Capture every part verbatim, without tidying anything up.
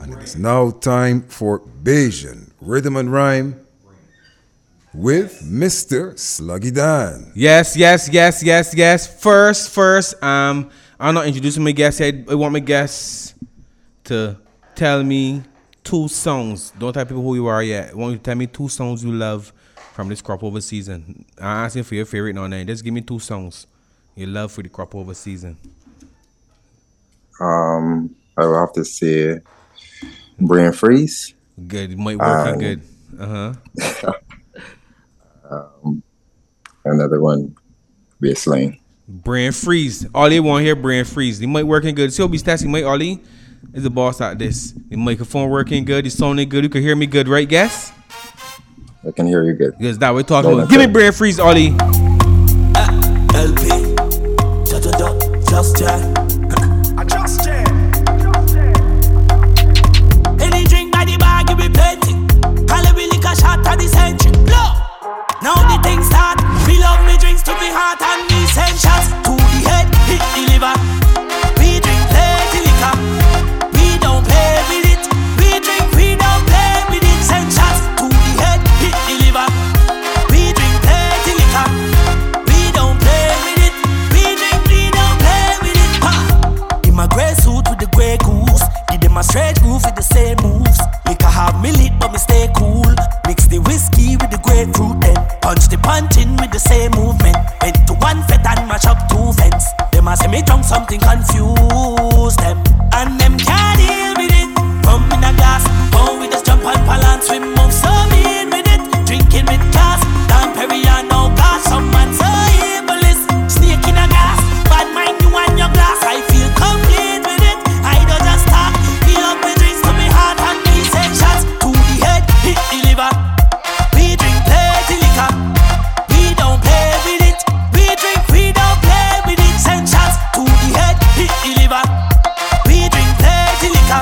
And it is now time for Bajan Rhythm and Rhyme with Mister Sluggy Dan. Yes, yes, yes, yes, yes. First, first, um, I'm not introducing my guest yet. I want my guests to tell me two songs. Don't tell people who you are yet. I want you to tell me two songs you love from this crop over season. I'm asking for your favorite now. Now, just give me two songs you love for the crop over season. Um, I will have to say Brain Freeze. Good. It might work um, good. Uh-huh. um, another one, Baseline. Brain Freeze. All they want here, Brain Freeze. They might working good. So be Stassi, Mike Ollie is the boss at this. The microphone working good. The sounding good. You can hear me good, right, guess? I can hear you good. Because that we're talking no, about. Give me Brain Freeze, Ollie. Uh, L P. Just Jack. Just Jack. Any drink by the bar, give me plenty. Call it liquor shot at the century. Blow. Now the thing start. We love me drinks to be hot and me send shots to the head, hit the liver. We drink plenty liquor. We don't play with it. We drink, we don't play with it. Send shots to the head, hit the liver. We drink plenty liquor. We don't play with it. We drink, we don't play with it. Ha! In my grey suit with the grey goose, give them a straight groove with the same moves. Liquor have me lit but me stay cool. Mix the whiskey with the grapefruit then punch the punching with the same movement. Went to one fet and mash up two fence. Them a say me drunk something confuse them. And them can't deal with it. Rum in a glass, oh we just jump and balance. We move so mean with it. Drinking with class, Dan Perry and no gas. Some man so evil is snake in a glass. Bad mind you and your glass. I feel complete with it. I don't just talk. Fill up with drinks to me heart and me send shots to the head, hit the liver. We drink plenty liquor. We don't play with it. We drink, we don't play with it. Send shots to the head, hit the liver. We drink plenty liquor.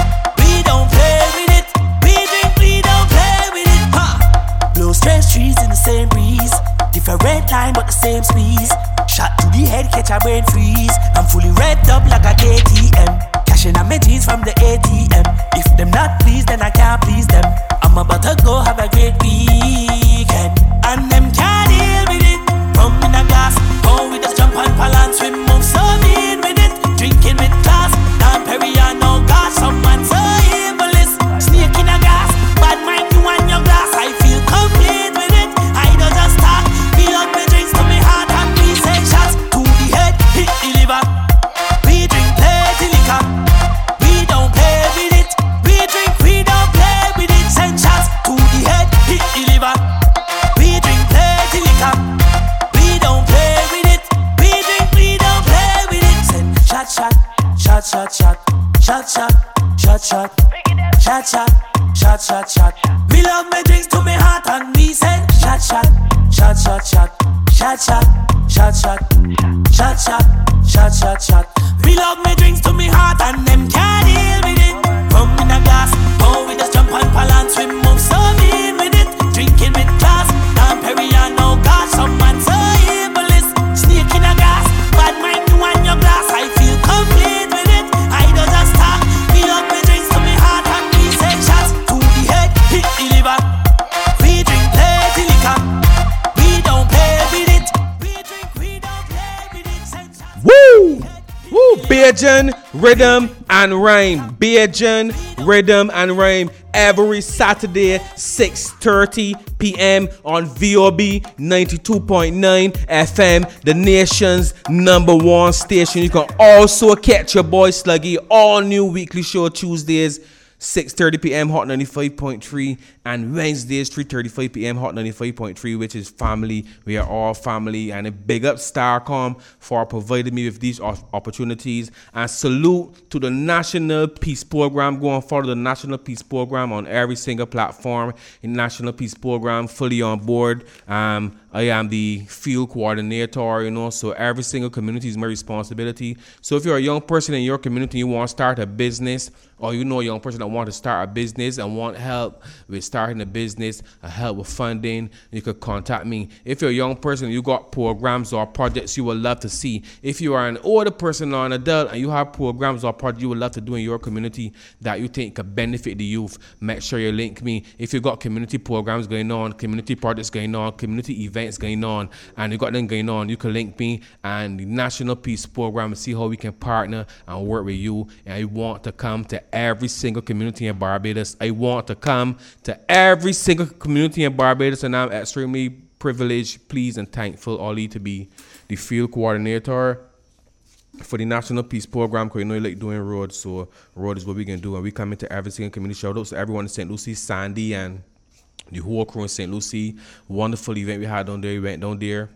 We don't play with it. We drink, we don't play with it. Ha! Blow straight trees in the same breeze. Different time but the same squeeze. Shot to the head, catch a brain freeze. I'm fully revved up like a K T M. Cashing on my jeans from the A T M. If them not pleased, then I can't please them. I'm about to go have a great weekend. And them can't deal with it. Rum in a glass, oh we just jump and balance. We move so mean with it. Drinking with class, Dan Perry and no gas. Some man so evil is snake in a gas. Bad mind you and your glass. I feel complete with it. I don't just talk. Fill up my drinks to me heart and me send shots to the head, hit the liver. We drink plenty liquor. We don't play with it. We drink, we don't play with it. Send shots to the head, hit the liver. We drink plenty liquor. We don't play with it. We drink, we don't play with it. Send shot, shot, shot, shot, shot, shot, shot, shot, shot, shot, shot, shot, shot, shot. We love my drinks to me heart and me send shot, shot, shot, shot, shot, shot, shot, shot, shot, shot, shot, shot, shot, shot. We love my drinks to me heart and them can't deal with it. Rum in a glass, oh we just jump and balance. We move so mean with it. Drinking with class, Dan Perry and no gas. Some man so evil is snake in a gas. Bad mind you and your glass. I feel complete with it. I don't just talk. Fill up my drinks to me heart and me send shots to the head, hit the liver. We drink plenty liquor. We don't play with it. We drink, we don't play with it. Send shots. Woo! Woo! Bajan Rhythm and Rhyme. Bajan Rhythm and Rhyme. Every Saturday, six thirty p.m. on V O B ninety-two point nine F M, the nation's number one station. You can also catch your boy Sluggy all new weekly show Tuesdays, six thirty p.m. Hot ninety-five point three, and Wednesdays, three thirty-five p.m. Hot ninety-five point three, which is family. We are all family. And a big up Starcom for providing me with these opportunities. And salute to the National Peace Program. Go and follow the National Peace Program on every single platform. The National Peace Program fully on board. Um, I am the field coordinator, you know, so every single community is my responsibility. So if you're a young person in your community, you want to start a business, or you know a young person that want to start a business and want help with starting a business, or help with funding, you could contact me. If you're a young person, you got programs or projects you would love to see. If you are an older person or an adult and you have programs or projects you would love to do in your community that you think could benefit the youth, make sure you link me. If you got community programs going on, community projects going on, community events going on, and you got them going on, you can link me and the National Peace Program and see how we can partner and work with you. And I want to come to every single community in Barbados. I want to come to every single community in Barbados, and I'm extremely privileged, pleased, and thankful, Ollie, to be the field coordinator for the National Peace Program, because you know you like doing roads, so road is what we can do, and we come into every single community. Shout out to everyone in Saint Lucie, Sandy, and the whole crew in Saint Lucie. Wonderful event we had down there. We went down there.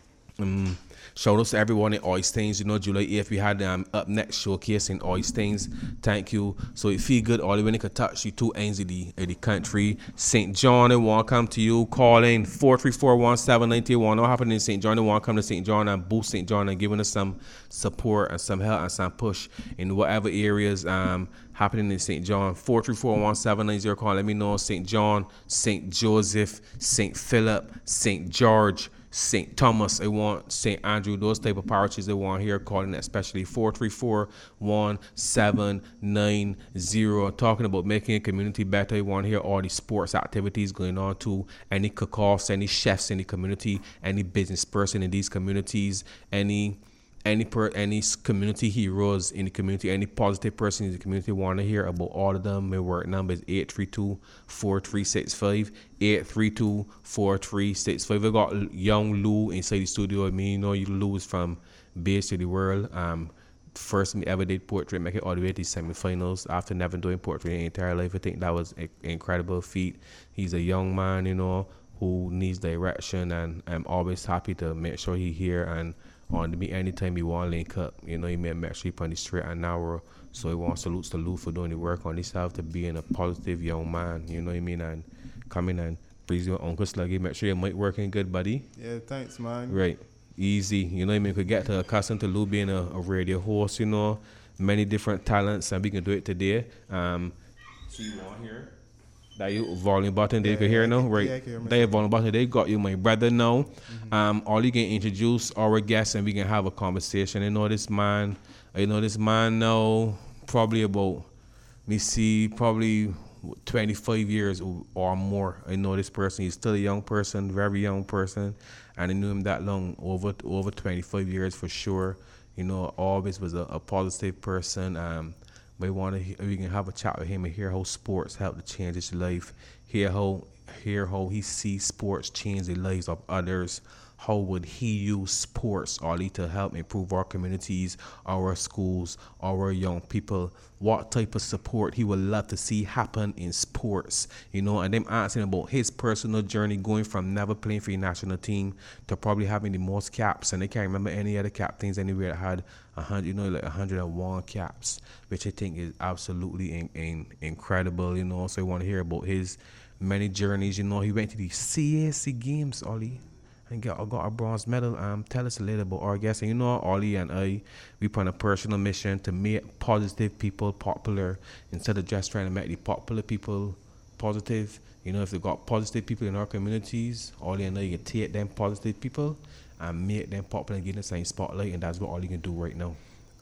Um, shout out to everyone in Oystains. You know, July eighth, we had um, Up Next showcase in Oystains. Thank you. So it feel good all the way could touch you two ends of the, of the country. Saint John, I want to come to you. Call in four three four, one seven nine one. What happened in Saint John? I want to come to Saint John and boost Saint John and giving us some support and some help and some push in whatever areas um happening in Saint John. Four three four, one seven nine zero. Call. Let me know. Saint John, Saint Joseph, Saint Philip, Saint George, Saint Thomas, I want Saint Andrew, those type of parishes I want here, calling especially four three four, one seven nine zero. Talking about making a community better, I want here all the sports activities going on too. Any cook-offs, any chefs in the community, any business person in these communities, any any per any community heroes in the community, any positive person in the community, want to hear about all of them. My work number is eight three two, four three six five, eight three two, four three six five. I got young Lou inside the studio. I mean, you know, Lou is from Base to the World. Um, first me ever did portrait, make it all the way to the semifinals after never doing portrait in the entire life. I think that was an incredible feat. He's a young man, you know, who needs direction, and I'm always happy to make sure he here and on to me anytime he want to link up. You know, he may make sure he on the straight and narrow. So he wants salutes to Lou for doing the work on himself, to being a positive young man, you know what I mean, and coming and please your Uncle Sluggy, make sure your mic working good, buddy. Yeah, thanks, man. Right. Easy. You know what I mean? We could get to accustomed to Lou being a, a radio host, you know, many different talents, and we can do it today. Um, so you want here? That you volume button, they yeah, can hear yeah, now, right? Yeah, I can hear they volume button, they got you, my brother now. Mm-hmm. Um, all you can introduce our guests and we can have a conversation. I know this man, I know this man now, probably about, me see, probably twenty-five years or more. I know this person. He's still a young person, very young person, and I knew him that long, over over twenty-five years for sure. You know, always was a, a positive person. Um, we want to, we can have a chat with him and hear how sports help to change his life. Hear how, hear how he sees sports change the lives of others. How would he use sports, Ollie, to help improve our communities, our schools, our young people? What type of support he would love to see happen in sports, you know? And them asking about his personal journey going from never playing for the national team to probably having the most caps. And they can't remember any other captains anywhere that had a hundred, you know, like a hundred and one caps, which I think is absolutely in, in, incredible, you know? So I want to hear about his many journeys. You know, he went to the C A C games, Ollie, and got, got a bronze medal. Um, tell us a little about our guests. And you know, Ollie and I, we put on a personal mission to make positive people popular instead of just trying to make the popular people positive. You know, if they got positive people in our communities, Ollie and I can take them positive people and make them popular and get the same spotlight, and that's what Ollie can do right now.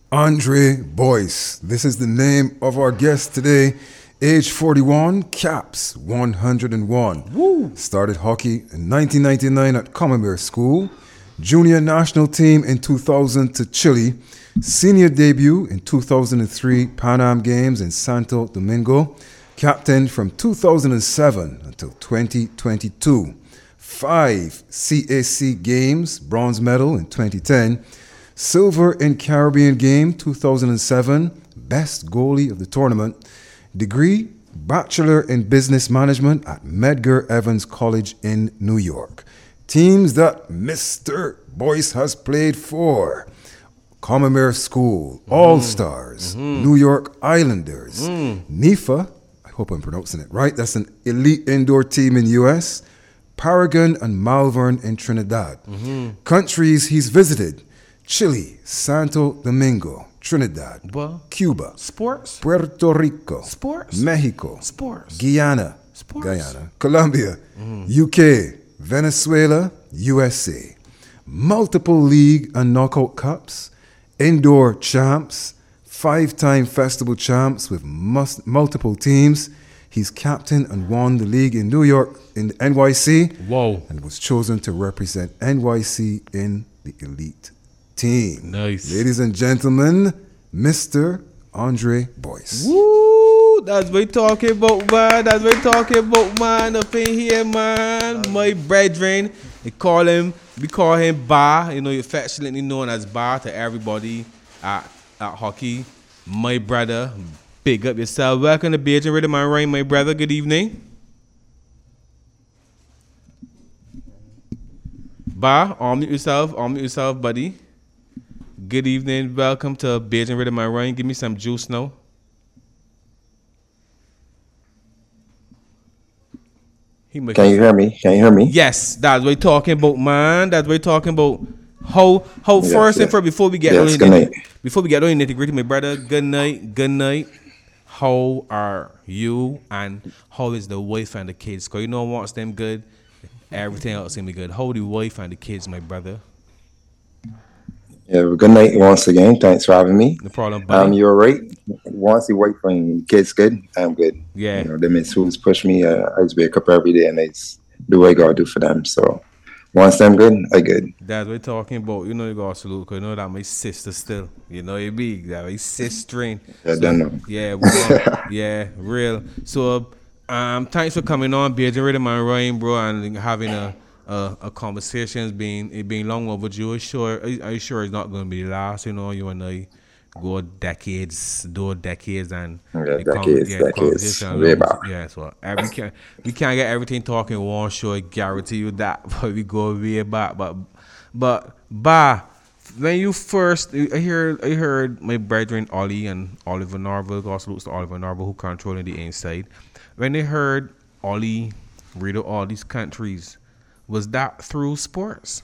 Andre Boyce, this is the name of our guest today. Age forty-one, caps one hundred one. Woo. Started hockey in nineteen ninety-nine at Commonwealth School. Junior national team in two thousand to Chile. Senior debut in two thousand three Pan Am Games in Santo Domingo. Captain from two thousand seven until twenty twenty-two. Five C A C games, bronze medal in twenty ten. Silver in Caribbean Game two thousand seven, best goalie of the tournament. Degree, Bachelor in Business Management at Medgar Evers College in New York. Teams that Mister Boyce has played for: Commonwealth School, mm-hmm. All-Stars, mm-hmm. New York Islanders, mm. N I F A, I hope I'm pronouncing it right, that's an elite indoor team in the U S, Paragon and Malvern in Trinidad. Mm-hmm. Countries he's visited: Chile, Santo Domingo, Trinidad, Well, Cuba, sports, Puerto Rico, sports, Mexico, sports, Guyana, Sports. Guyana, Colombia, Mm-hmm. U K, Venezuela, U S A. Multiple league and knockout cups, indoor champs, five-time festival champs with mus- multiple teams. He's captained and won the league in New York in the N Y C. Whoa. And was chosen to represent N Y C in the elite team. Nice. Ladies and gentlemen, Mister Andre Boyce. Woo! That's what we talking about, man. That's what we talking about, man. Up in here, man. My brethren, they call him, we call him Ba. You know, affectionately known as Ba to everybody at, at hockey. My brother, big up yourself. Welcome to Beijing Rhythm and Rain, my brother. Good evening. Ba, unmute yourself. Unmute yourself, buddy. Good evening. Welcome to Beijing Rhythm and Rain. Give me some juice now. He must- Can you hear me? Can you hear me? Yes, that's what we're talking about, man. That's what we're talking about. How, how Yes, first and yes. first, before we get Yes, on good the night. before we get on the nitty gritty, my brother. Good night, good night. How are you? And how is the wife and the kids? Cause you know once them good, everything else gonna be good. How the wife and the kids, my brother? Yeah, well, good night once again. Thanks for having me. No problem, buddy. Um, you're right. Once you wait for kids good, I'm good. Yeah. You know, them is who's push me. Uh, I just wake up every day and I just do what I gotta do for them. So once them good, I good. That's what we're talking about. You know you got to salute, cause you know that my sister still. You know it be that my sister. I don't know. Yeah, well, yeah, real. So, um, thanks for coming on, Beijing Rhythm and Rain, bro, and having a a, a conversation. It's been it been long overdue. Are you sure? Are you, are you sure it's not going to be the last? You know, you and I go decades, do decades, and Yeah, the con- decades, yeah, decades, conversation way alone- back. Yeah, so uh, we can't we can't get everything talking one show. I guarantee you that, but we go way back. But but Ba, when you first, I heard I heard my brethren Ollie and Oliver Norville, also looks to Oliver Norville, who controlling the inside. When they heard Ollie read out all these countries, was that through sports?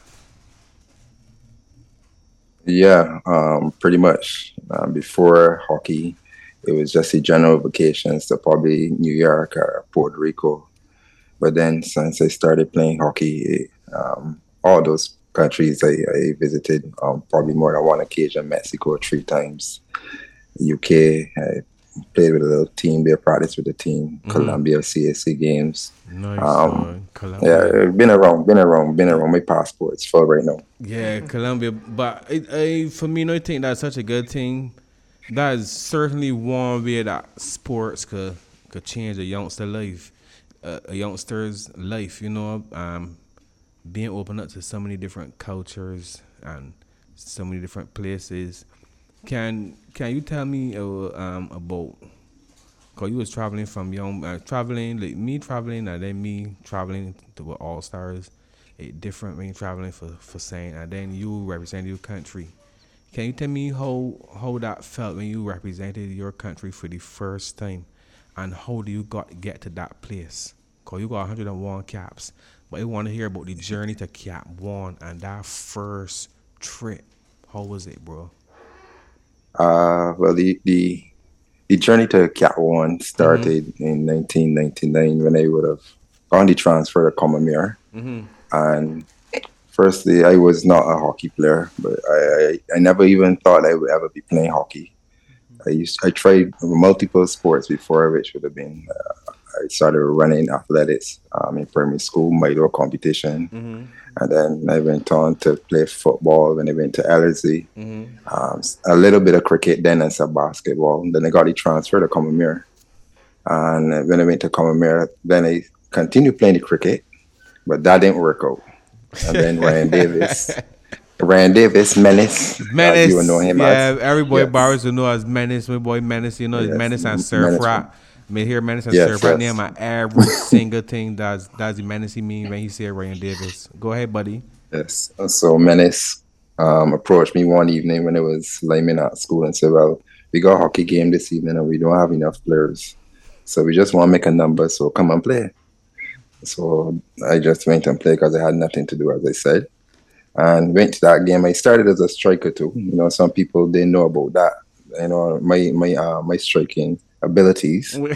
Yeah, um, pretty much. Um, before hockey, it was just the general vacations to probably New York or Puerto Rico. But then since I started playing hockey, um, all those countries I, I visited, um, probably more than one occasion, Mexico three times, U K, I played with a little team there, practiced with the team, Colombia, C S C games. Nice. Um, uh, Yeah, Colombia. been around, been around, been around. My passport's full right now. Yeah, Colombia. But I, I, for me, I think that's such a good thing. That is certainly one way that sports could could change a youngster life, uh, a youngster's life. You know, um, being open up to so many different cultures and so many different places. Can Can you tell me uh, um, about? Cause you was traveling from young, uh, traveling like me traveling, and then me traveling to with All Stars. It different when you traveling for for Saint, and then you represent your country. Can you tell me how how that felt when you represented your country for the first time, and how do you got get to that place? Cause you got one hundred one caps, but I want to hear about the journey to Cap One and that first trip. How was it, bro? Uh, well, the the the journey to Cat One started in nineteen ninety-nine when I would have gone the transfer to Commermere. Mm-hmm. And firstly, I was not a hockey player, but I, I, I never even thought I would ever be playing hockey. I used I tried multiple sports before, which would have been uh, I started running athletics um, in primary school, Milo competition, Mm-hmm. and then I went on to play football when I went to L S E. Mm-hmm. Um, a little bit of cricket, then and some basketball. Then I got the transfer to Commermere, and when I went to Commermere, then I continued playing the cricket, but that didn't work out. And then Ryan Davis, Ryan Davis, Menace, uh, Menace, you will know him yeah, as. every boy Yes. Bowers will know as Menace, my boy Menace, you know, Yes, Menace and M- Surf Menace. Rap. Me hear Menace and Yes, Surf Rap yes. name on every single thing that's that's the Menace he mean when he said Ryan Davis. Go ahead, buddy. Yes. So Menace um, approached me one evening when I was lineman at school and said, "Well, we got a hockey game this evening and we don't have enough players, so we just want to make a number. So come and play." So I just went and played because I had nothing to do, as I said. And went to that game. I started as a striker too. You know, some people didn't know about that. You know, my my uh, my striking abilities. um,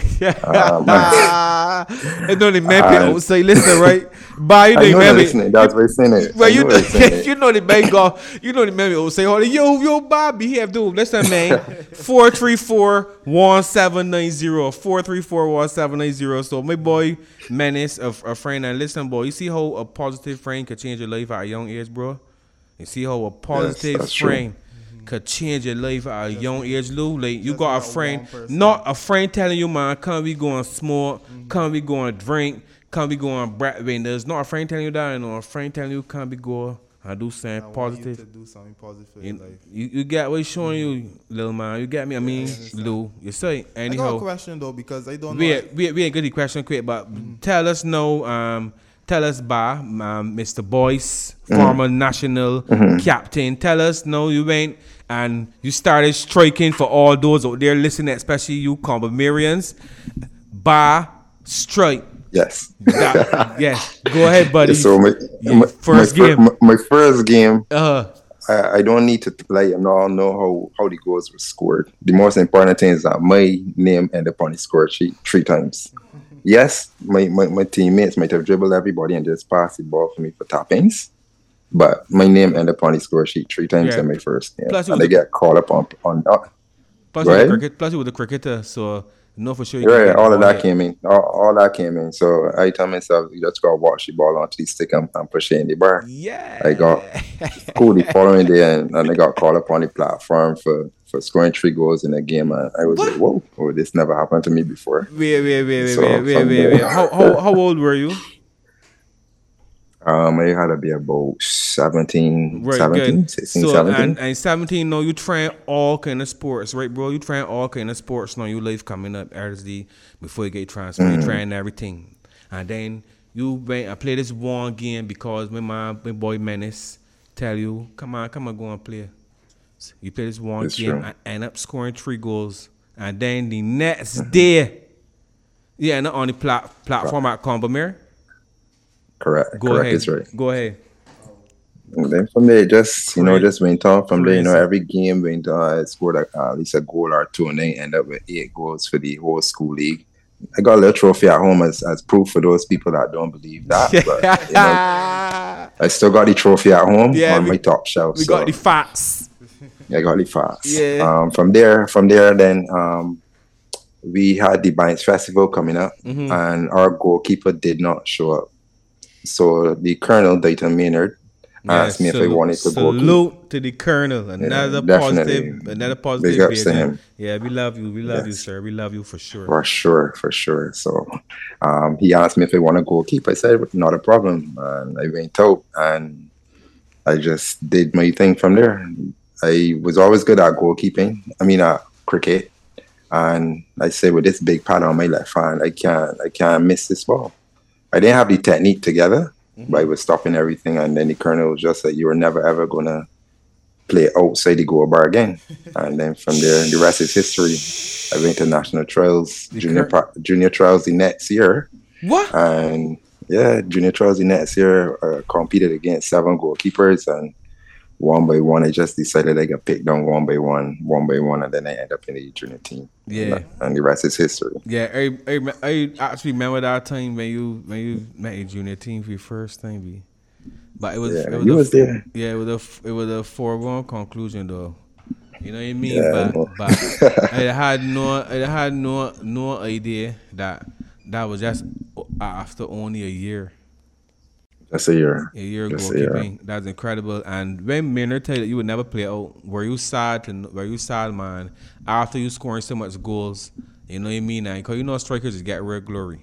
It don't even people say, listen, right? But you know, I know they're maybe, listening. That's why I'm saying it. well, you know know, they're saying it. you know the man go, you know the man will say, "Oh, yo, yo, Bobby, he have to listen, man." Four three four one seven nine zero, four three four one seven nine zero. So my boy Menace, a, a friend, and listen, boy, you see how a positive friend could change your life at a young age, bro. You see how a positive that's friend could change your life at a young age, Lou. Like you Just got a not friend, one person. not a friend telling you, man, come we go and smoke, come we go and drink, come we go and brat windows. Not a friend telling you that, you know, a friend telling you come we go and do something I want you positive. to do something positive for You, your life. you, you get what he's showing you, little man. You get me? I mean, understand. Lou, you say I got a anyhow. question though because I don't know. We we we ain't good the question quick, but tell us now. Um, tell us by um, Mister Boyce, former national captain. Tell us no, you went and you started striking for all those out there listening, especially you Combomerians. By strike. Yes. That, yes. Go ahead, buddy. So my, Your my first my, fir- game. My, my first game. Uh, I, I don't need to play. I don't know how, how the goals were scored. The most important thing is that my name ended up on the score sheet three times. Yes, my, my, my teammates might have dribbled everybody and just passed the ball for me for tappings, but my name ended up on the score sheet three times Yeah. in my first game. Plus it and was they the- get called up on on uh, plus, you were Right? the cricket, plus you were the cricketer, so no for sure. You yeah, can get all the of ball that hit. came in. All, all that came in. So I tell myself, you just gotta watch the ball onto the stick and, and push it in the bar. Yeah. I got cool the following day, and, and I got called up on the platform for, for scoring three goals in a game. And I was like, whoa, oh, this never happened to me before. Wait, wait, wait, wait, So, wait, wait, from wait, there- wait. How, how, how old were you? Um, I had to be about seventeen, Right, seventeen, good. sixteen, So seventeen. and, and seventeen, no, you train all kind of sports, right, bro? You train all kind of sports. No, you life coming up as the before you get transferred. You train everything, and then you went. I play this one game because my mom, my boy Menace, tell you, come on, come on, go and play. You play this one It's game true. and end up scoring three goals, and then the next day, yeah, not on the plat- platform at Combomere. Correct. Go correct ahead, is right. go ahead. And then from there, just you know, Crazy. just went on from there. You know, Crazy. every game went on. I scored like, uh, at least a goal or two, and then end up with eight goals for the whole school league. I got a little trophy at home as, as proof for those people that don't believe that. But, you know, I still got the trophy at home Yeah, on we- my top shelf. We so got the facts. I got the facts. Yeah. Um, from there, from there, then um, we had the Binds Festival coming up, Mm-hmm. and our goalkeeper did not show up. So the Colonel, Dayton Maynard, asked me if I salute- wanted to go. Salute to the Colonel. Another definitely. positive, another positive. Big ups to behavior. him. Yeah, we love you. We love you, Yes. sir. We love you for sure. For sure, for sure. So um, he asked me if I want to go keep. I said, not a problem. And I went out and I just did my thing from there. I was always good at goalkeeping. I mean, at cricket. And I said, with this big pad on my left hand, I can't, I can't miss this ball. I didn't have the technique together, but I was stopping everything. And then the Colonel was just like, you were never, ever going to play outside the goal bar again. And then from there, the rest is history. I went to national trials, junior cur- pa- junior trials the next year. What? And yeah, junior trials the next year, uh, competed against seven goalkeepers. And one by one, I just decided I got picked on one by one, one by one. And then I end up in the junior team. Yeah. And, and the rest is history. Yeah, I, I, I actually remember that time when you when you met your junior team for your first time, B. But it was Yeah, it was you a, was there. Yeah, it was a f- it was a foregone conclusion though. You know what I mean? Yeah, I but know. but I had no I had no no idea that that was just after only a year. That's a year. A year Just a year. goalkeeping. That's incredible. And when Maynard tell you that you would never play out, were you sad? To, were you sad, man? After you scoring so much goals, you know what I mean? Because you know strikers just get real glory.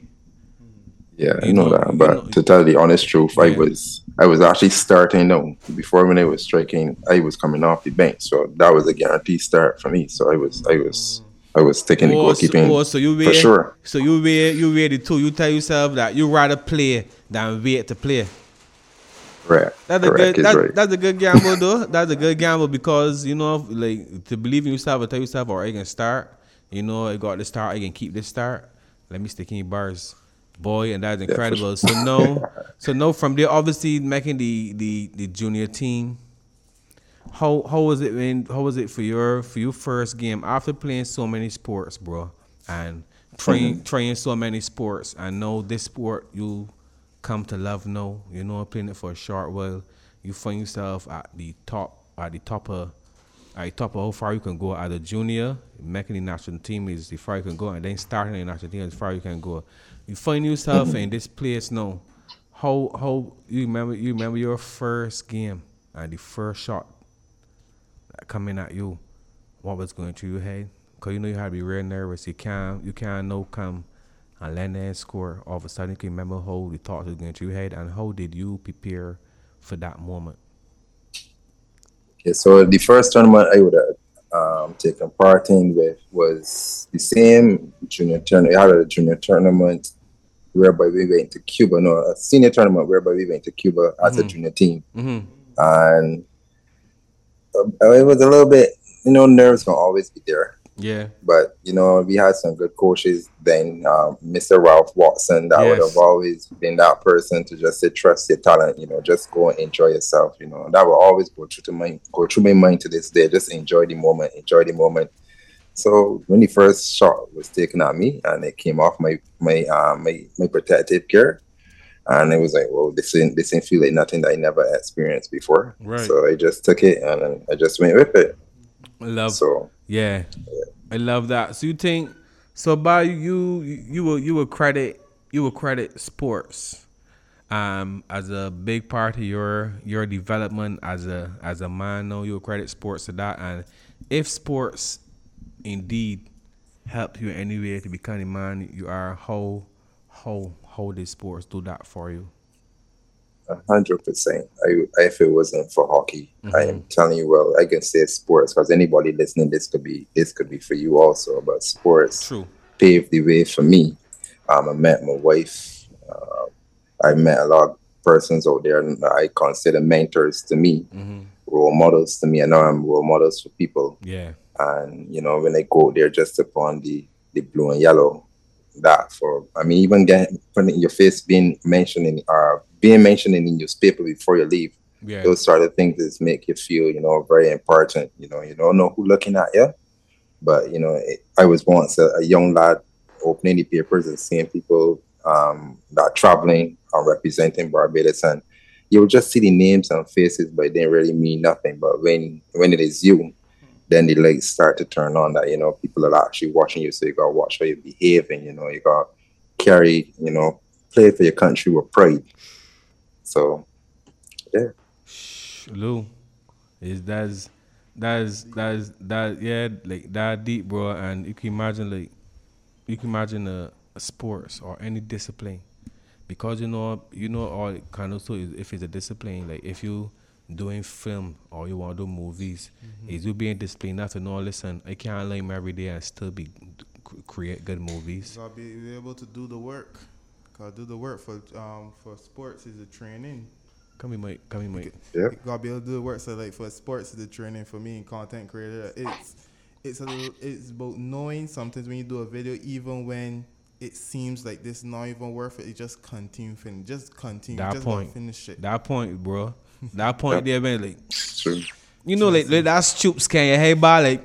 Yeah, I You know know- that. you But know- to tell the honest truth, I Yeah. was I was actually starting now. Before when I was striking, I was coming off the bench. So that was a guaranteed start for me. So I was I was I was taking the Oh, so, goalkeeping oh, so you for wait, sure. So you wait, you ready too. You tell yourself that you rather play than wait to play. Right. That's a Correct good. is That, right. That's a good gamble, though. That's a good gamble because you know, like to believe in yourself and tell yourself, "Or I can start." You know, I got this start. I can keep this start. Let me stick in bars. boy, and that's incredible. So no, so no, from there, obviously making the the the junior team. How how was it when how was it for your for your first game after playing so many sports, bro, and train Mm-hmm. training so many sports? I know this sport you come to love now. You know, playing it for a short while, you find yourself at the top at the top of at the top of how far you can go as a junior. Making the national team is the far you can go, and then starting the national team is far you can go. You find yourself in this place now. How how you remember you remember your first game and the first shot coming at you, what was going through your head? Cause you know you had to be real nervous. You can't you can't know come and land there and score. All of a sudden you can remember how the thoughts was going through your head and how did you prepare for that moment? Okay, so the first tournament I would have um, taken part in with was the same junior tournament. I had a junior tournament whereby we went to Cuba. No, a senior tournament whereby we went to Cuba as a junior team, Mm-hmm. and uh, it was a little bit, you know, nerves gonna always be there. Yeah. But, you know, we had some good coaches then. Um, Mister Ralph Watson, that would Yes. have always been that person to just say, trust your talent, you know, just go and enjoy yourself, you know. That will always go through to my go through my mind to this day. Just enjoy the moment, enjoy the moment. So when the first shot was taken at me and it came off my my uh, my, my protective gear, and it was like, well, this ain't this ain't feel like nothing that I never experienced before. Right. So I just took it and then I just went with it. I love So yeah. I love that. So you think so by you you will you will credit you will credit sports um as a big part of your your development as a as a man. No, you will credit sports to that, and if sports indeed help you in any way to become the man you are, how how how did sports do that for you? A hundred percent. I, if it wasn't for hockey, Mm-hmm. I am telling you, well, I can say sports because anybody listening, this could be this could be for you also. But sports True. paved the way for me. Um, I met my wife. Uh, I met a lot of persons out there, and I consider mentors to me, Mm-hmm. role models to me. I know I'm role models for people, Yeah. and you know when I go there just upon the the blue and yellow, that for I mean even getting putting your face being mentioned in uh being mentioned in the newspaper before you leave, Yeah. those sort of things just make you feel, you know, very important. You know, you don't know who looking at you, but you know, it, I was once a, a young lad opening the papers and seeing people um that traveling and representing Barbados, and you will just see the names and faces, but it didn't really mean nothing. But when when it is you, then the lights start to turn on that, you know, people are actually watching you. So you got to watch how you're behaving, you know, you got to carry, you know, play for your country with pride. So, yeah. Lou, is that's that's that's that yeah like that deep, bro, and you can imagine like you can imagine a, a sports or any discipline, because you know you know all it kind of so if it's a discipline, like if you doing film or you want to do movies, is you being disciplined not to know, listen, I can't learn every day and still be create good movies. You gotta be, be able to do the work. Gotta do the work for um for sports is the training. Come here, Mike. Come here, Mike. Yeah. You gotta be able to do the work. So like for sports, the training for me and content creator, it's it's a little, it's about knowing sometimes when you do a video, even when it seems like this not even worth it, you just continue finish, just continue, That just point. gotta finish it. That point, bro. That point there, man. Like True. you know, like, like that stoops can you hey, bar like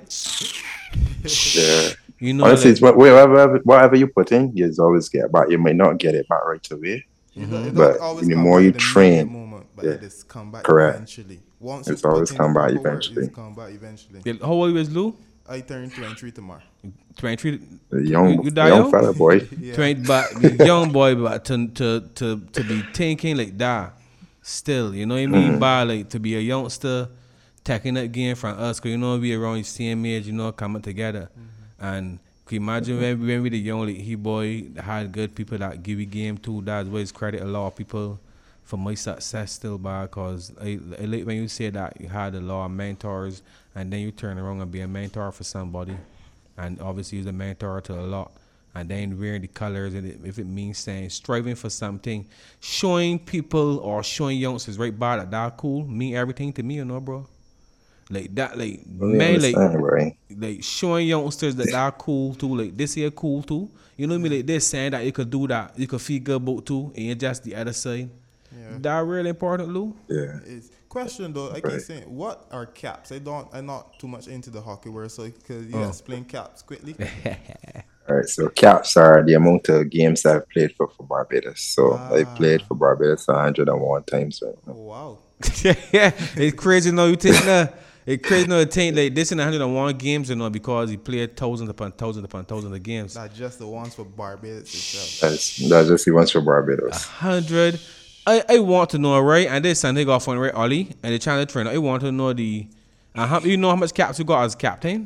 Yeah. you know, Honestly, like, it's what- whatever, whatever you put in, you always get back. You might not get it back right away. You don't- it don't But always the come more back you at the immediate train, moment, but yeah. it just come back Correct. eventually. Once It's you put always in come the back proper work, eventually. it's come back eventually. yeah, how old was Lou? I turn twenty-three tomorrow. twenty-three. A young, You- you die young young? fella boy. Yeah. twenty, but the young boy, but to to to to be thinking like that, still, you know what I mean? By like to be a youngster, taking that game from us, cause you know we around the same age, you know, coming together, and. Can you imagine when, when we the young like he boy had good people that give you game too? That's always credit a lot of people for my success still, bad. Cause I, I like when you say that you had a lot of mentors and then you turn around and be a mentor for somebody, and obviously you're a mentor to a lot, and then wearing the colors and it, if it means saying striving for something, showing people or showing youngsters right by that that cool mean everything to me, you know, bro. Like that, like Really man, like understand, right? like showing youngsters that they're cool too. Like this here cool too. You know what I mean? Like they're saying that you could do that, you could feel good about too, and you're just the other side. Yeah. That really important, Lou. Yeah. It's question though. I keep Right. saying, what are caps? I don't. I'm not too much into the hockey world, so because you Oh. explain caps quickly. All right, so caps are the amount of games I've played for for Barbados. So I Ah. played for Barbados one hundred one times right Oh now. wow. Yeah, it's crazy. No, you think that. It's crazy. No, it think like this in one hundred one games, you know, because he played thousands upon thousands upon thousands of games. Not just the ones for Barbados itself. That's that's just the ones for Barbados. Hundred. I, I want to know, right? And this Sunday golf on right, Ollie, and the channel trainer. I want to know the. Uh, how, you know how much caps you got as captain?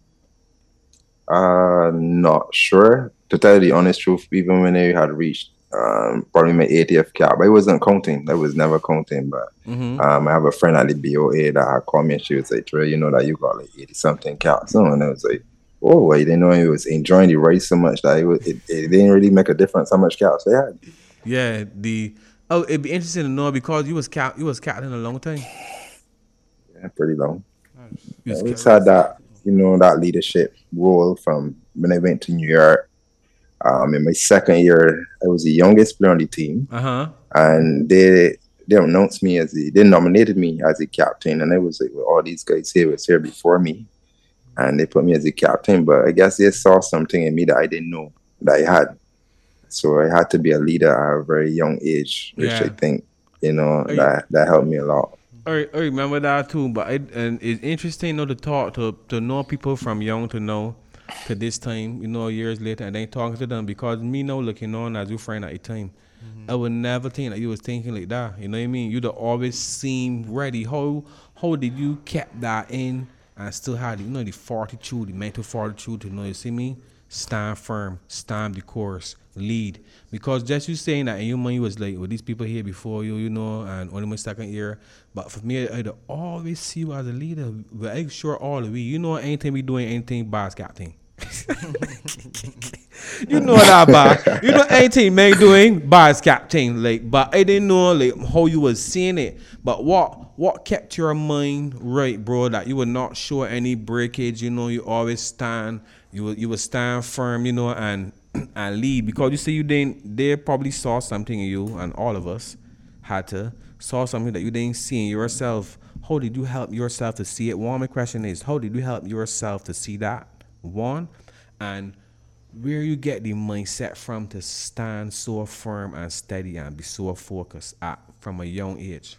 Uh, not sure. To tell you the honest truth, even when I had reached um, probably my eightieth cap, I wasn't counting. I was never counting. But Mm-hmm. um, I have a friend at the B O A that had called me and she was like, Trey, you know that you got like eighty something caps. Oh, and I was like, oh, I didn't know he was enjoying the race so much that it, was, it, it didn't really make a difference how much caps I had. Yeah, the. Oh, it'd be interesting to know because you was cap, you was captain a long time. Yeah, pretty long. You I was always had that, you know, that leadership role from when I went to New York. Um, in my second year, I was the youngest player on the team, Uh huh. and they they announced me as the, they nominated me as the captain, and I was like, well, all these guys here was here before me, and they put me as the captain. But I guess they saw something in me that I didn't know that I had, so I had to be a leader at a very young age, which Yeah. I think, you know, Hey. that that helped me a lot. I, I remember that too, but I, and it's interesting, you know, to talk to to know people from young to know to this time, you know, years later, and then talking to them because me now looking on as your friend at the time, I would never think that you was thinking like that. You know what I mean? You'd always seem ready. How how did you kept that in and still had you know the fortitude, the mental fortitude to know you see me stand firm, stand the course, lead. Because just you saying that in your mind you was like, well, these people here before you, you know, and only my second year. But for me, I'd always see you as a leader. But I'm sure all of we, you know, anything we doing, anything bad captain. You know that bad. You know anything man doing bad captain. Like, but I didn't know like how you was seeing it. But what what kept your mind right, bro? That you would not show any breakage. You know, you always stand. You would you would stand firm. You know, and and lead because you see you didn't. They probably saw something in you, and all of us had to saw something that you didn't see in yourself. How did you help yourself to see it? One, my question is, how did you help yourself to see that? One, and where you get the mindset from to stand so firm and steady and be so focused at from a young age?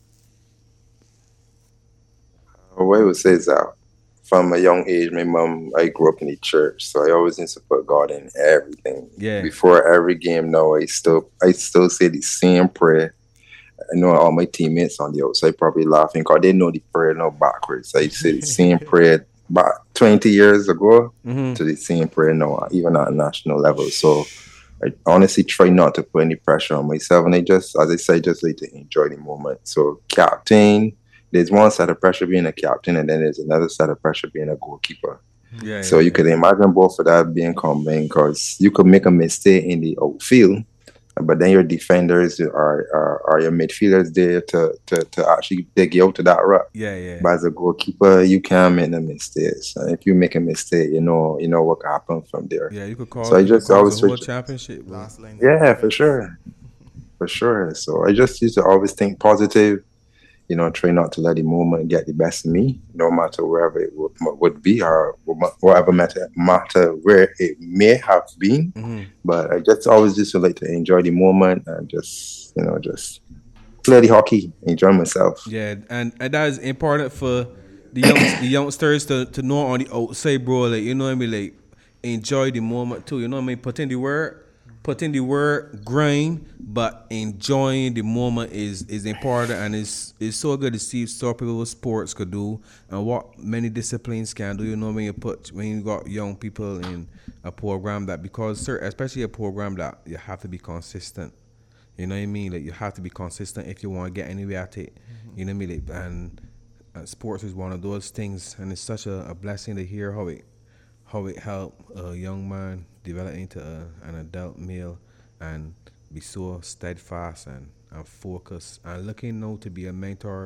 What I would say is that from a young age, my mom, I grew up in the church, so I always used to put God in everything. Yeah. Before every game now, I still I still say the same prayer. I know all my teammates on the outside probably laughing because they know the prayer now backwards. I say the same prayer about twenty years ago Mm-hmm. to the same prayer now, even at a national level. So I honestly try not to put any pressure on myself. And I just, as I said, just like to enjoy the moment. So captain, there's one set of pressure being a captain, and then there's another set of pressure being a goalkeeper. Yeah. So you could imagine both of that being combined because you could make a mistake in the outfield, but then your defenders are are, are your midfielders there to, to, to actually dig you out of that rut. Yeah, yeah. But as a goalkeeper, you can't make the mistakes. And if you make a mistake, you know you know what can happen from there. Yeah, you could call. So I you could just cause always the whole switch- championship. bro. Last line. Yeah, for sure. For sure. So I just used to always think positive, you know, try not to let the moment get the best of me, no matter wherever it would, would be or whatever matter, matter where it may have been. Mm-hmm. But I just always used to like to enjoy the moment and just, you know, just play the hockey, enjoy myself. Yeah, and, and that is important for the young the youngsters to, to know on the outside, bro. Like you know what I mean, like enjoy the moment too. You know what I mean? Put in the work, put in the work, grind, but enjoying the moment is is important, and it's it's so good to see so people with sports could do and what many disciplines can do. You know when you put when you got young people in a program that because cer- especially a program that you have to be consistent. You know what I mean? Like you have to be consistent if you want to get anywhere at it. Mm-hmm. You know what I mean? Like, and uh, sports is one of those things, and it's such a, a blessing to hear how it how it helped a young man develop into a, an adult male and be so steadfast and, and focused and looking now to be a mentor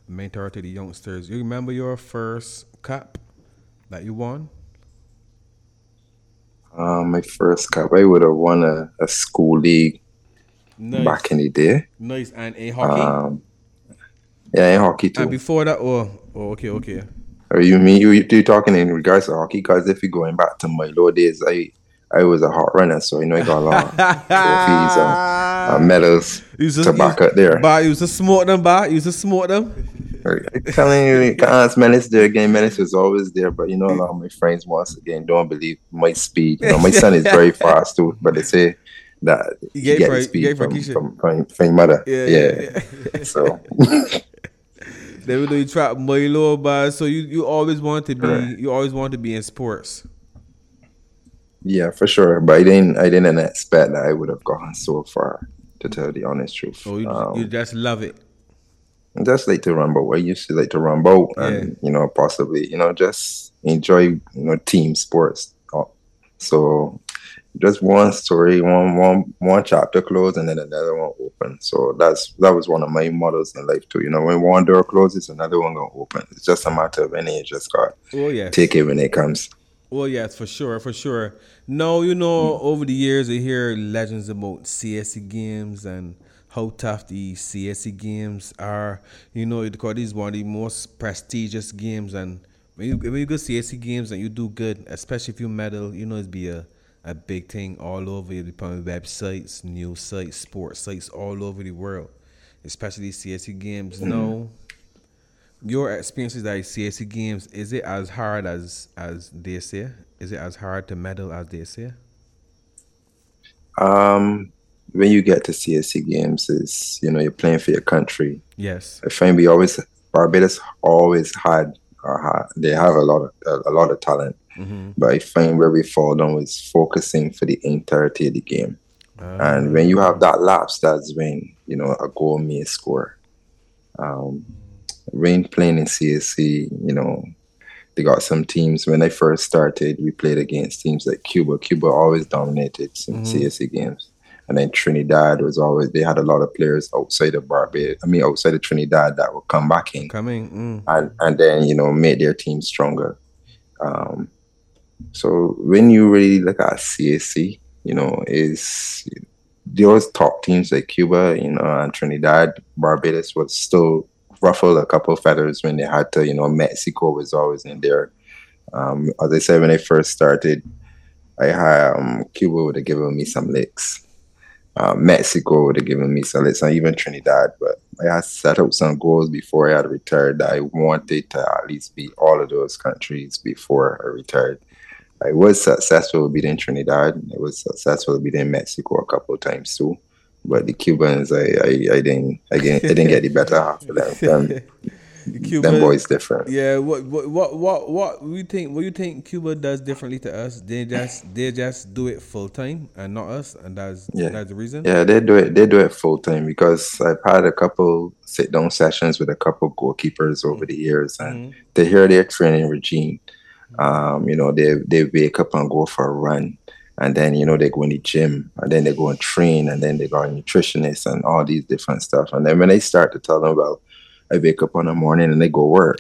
mentor to the youngsters. You remember your first cup that you won? Um, my first cup, I would have won a, a school league Nice. back in the day. Nice. And in hockey? Um, yeah, in hockey too. And before that, oh, oh okay, okay. Or you mean you you talking in regards to hockey? Because if you're going back to my low days, I I was a hot runner, so you know I got a lot of trophies and uh, medals You used to back up there. But you used to smoke them, but you used to smoke them. I'm telling you, Hans Menace there again. Menace was always there, but you know, a lot of my friends once again don't believe my speed. You know, my son is very fast too, but they say that You he gave get for- the you speed gave for from, Keisha. from, from, from your mother. Yeah, Yeah, yeah, yeah. So They will do you trap Milo, but so you, you always want to be Right. you always want to be in sports. yeah, for sure. But I didn't I didn't expect that I would have gone so far, to tell the honest truth. So you, Um, you just love it. I just like to run boat. I used to like to run boat and, you know, possibly, you know, just enjoy, you know, team sports. Uh, So just one story, one one one chapter closed and then another one open. So that's that was one of my models in life too. You know, when one door closes, another one gonna open. It's just a matter of any you just got Oh yes. take it when it comes. Well, yes, for sure, for sure. No, you know, over the years, I hear legends about C S E games and how tough the C S E games are. You know, because this is one of the most prestigious games, and when you when you go C S E games and you do good, especially if you medal, you know, it'd be a, a big thing all over. You'll be on websites, news sites, sports sites all over the world, especially C S E games. No. Your experiences at C S E games, is it as hard as as they say? Is it as hard to medal as they say? Um, when you get to C S C games, is you know you're playing for your country. Yes. I find we always Barbados always had or had they have a lot of a, a lot of talent, Mm-hmm. but I find where we fall down was focusing for the entirety of the game. And when you have that lapse, that's when you know a goal may score. Um, when playing in C S C, you know, they got some teams. When I first started, we played against teams like Cuba. Cuba always dominated some Mhm. C S C games. And then Trinidad was always, they had a lot of players outside of Barbados, I mean, outside of Trinidad that would come back in Coming. Mm. and, and then, you know, make their team stronger. Um, so when you really look at C S C, you know, is those top teams like Cuba, you know, and Trinidad, Barbados was still ruffled a couple of feathers when they had to, you know, Mexico was always in there. Um, as I said, when I first started, I had um, Cuba would have given me some licks. Uh, Mexico would have given me some licks, and even Trinidad. But I had set up some goals before I had retired that I wanted to at least beat all of those countries before I retired. I was successful beating Trinidad. I was successful beating Mexico a couple of times too. But the Cubans, I, I, I didn't, I didn't, I didn't get the better half of them. Them, Cuba, them boys different. Yeah. What what what what what you think? What you think Cuba does differently to us? They just they just do it full time and not us, and that's Yeah. that's the reason. Yeah, they do it. They do it full time because I've had a couple sit down sessions with a couple goalkeepers over the years, and Mhm. they hear their training regime. Um, you know, they they wake up and go for a run, and then you know they go in the gym, and then they go and train, and then they got a nutritionist and all these different stuff. And then when they start to tell them about, I wake up in the morning and they go work,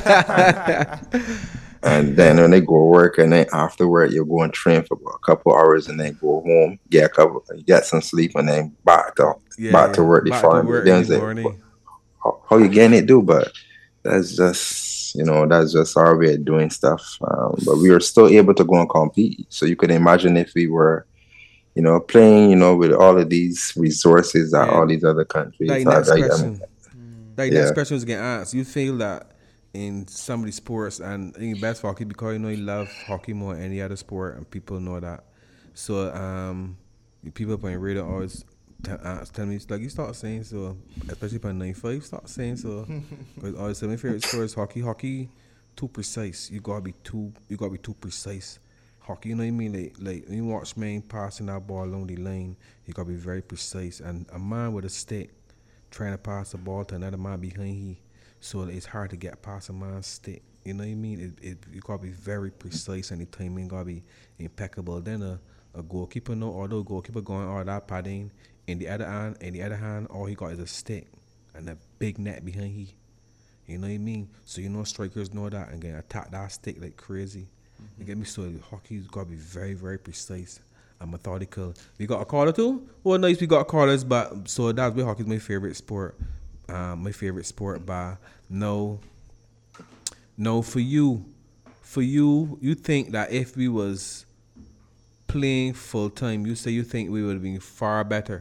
and then when they go work, and then afterward you go and train for a couple hours, and then go home, get a couple, get some sleep, and then back to Yeah, back to yeah. work the Back to following work day. in Then the say, morning. how, how you getting it do? But that's just, you know, that's just our way of doing stuff. Um, but we were still able to go and compete. So you could imagine if we were, you know, playing, you know, with all of these resources that Yeah. all these other countries Like had. next Like, I question. mean, Like Yeah. next question was getting asked. You feel that in some of the sports, and I think best for hockey because you know you love hockey more than any other sport, and people know that. So um, the people up on your radio always t- ask, tell me like you start saying so, especially upon nine five, start saying so. Because always say my favorite sport is hockey. Hockey too precise. You gotta be too. You gotta be too precise. Hockey, you know what I mean? Like, like when you watch man passing that ball along the lane, you gotta be very precise. And a man with a stick trying to pass the ball to another man behind he, so it's hard to get past a man's stick. You know what I mean? It, it you gotta be very precise, and the timing gotta be impeccable. Then a, a goalkeeper, no, although goalkeeper going all that padding, in the other hand, in the other hand, all he got is a stick and a big net behind he. You know what I mean? So you know strikers know that and get attack that stick like crazy. Mm-hmm. You get me? So hockey's got to be very, very precise and methodical. We got a caller too? Well, nice we got callers, but so that's why hockey's my favorite sport. Um, my favorite sport by no, no for you. For you, you think that if we was playing full time, you say you think we would have been far better?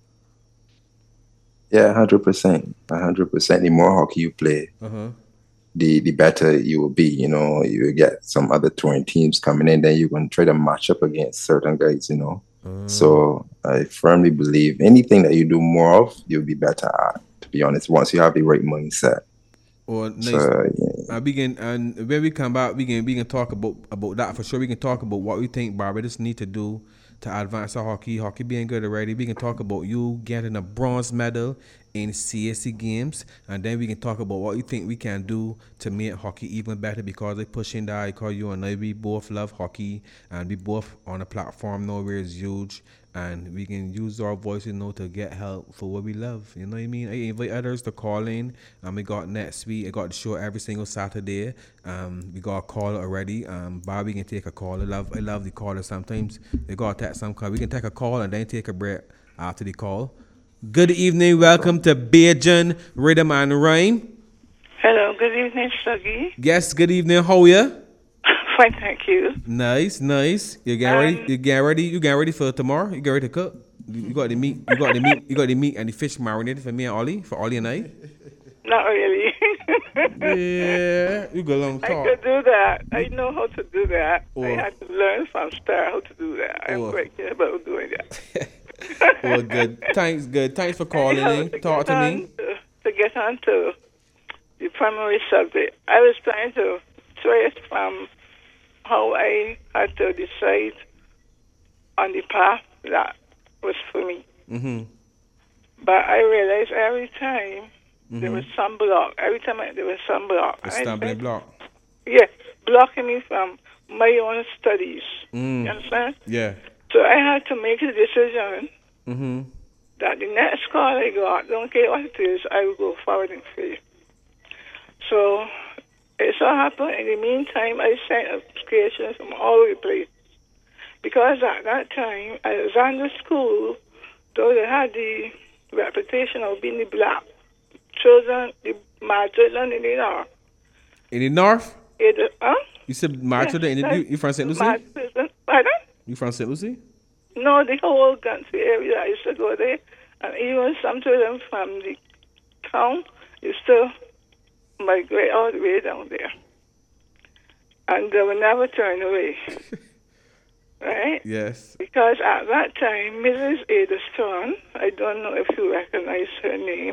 Yeah, one hundred percent. one hundred percent. The more hockey you play, Uh-huh. the the better you will be. You know, you will get some other touring teams coming in, then you're going to try to match up against certain guys, you know. Uh. So I firmly believe anything that you do more of, you'll be better at, to be honest, once you have the right mindset. Or nice. So, yeah. I begin, and when we come back, we can we can talk about about that for sure. We can talk about what we think Barbados need to do to advance our hockey. Hockey being good already. We can talk about you getting a bronze medal in C S C games, and then we can talk about what you think we can do to make hockey even better, because they pushing that. Because you and I, we both love hockey, and we both on a platform now where it's huge, and we can use our voice, you know, to get help for what we love. You know what I mean? I invite others to call in, and we got next week. I got the show every single Saturday. Um, we got a caller already. Um, Bobby can take a call. I love, I love the caller. Sometimes they got to take some call. We can take a call and then take a break after the call. Good evening. Welcome to Bajan Rhythm and Rhyme. Hello. Good evening, Shuggy. Yes. Good evening. How are you? Fine, thank you. Nice, nice. You get Um, ready? You get ready? You get ready for tomorrow? You get ready to cook? You you got the meat. You got the meat. You got the meat and the fish marinated for me and Ollie, for Ollie and I. Not really. Yeah, you go long I talk. could do that. I know how to do that. Oh. I had to learn from Star how to do that. I'm Oh. quite keen about doing that. Well, good. Thanks, good. Thanks for calling Anyhow, in. to Talk get to on me. To, to get on to the primary subject, I was trying to trace from how I had to decide on the path that was for me. Mm-hmm. But I realized every time Mm-hmm. there was some block. Every time I, there was some block. A And I stumbling said, block. Yeah, blocking me from my own studies. Mm. You understand? Yeah. So I had to make a decision Mm-hmm. that the next call I got, don't care what it is, I will go forward in faith. So it so happened in the meantime, I sent applications from all over the place. Because at that time, Alexander School, though they had the reputation of being the black children, the my children in the north. In the north? It, huh? You said my Yes, children. In the, that's you, you from Saint Lucie? my children. Pardon? You from Saint Lucie? No, the whole country area. I used to go there. And even some children from the town used to migrate all the way down there. And they will never turn away. Right? Yes. Because at that time, Missus Ada Strong, I don't know if you recognize her name,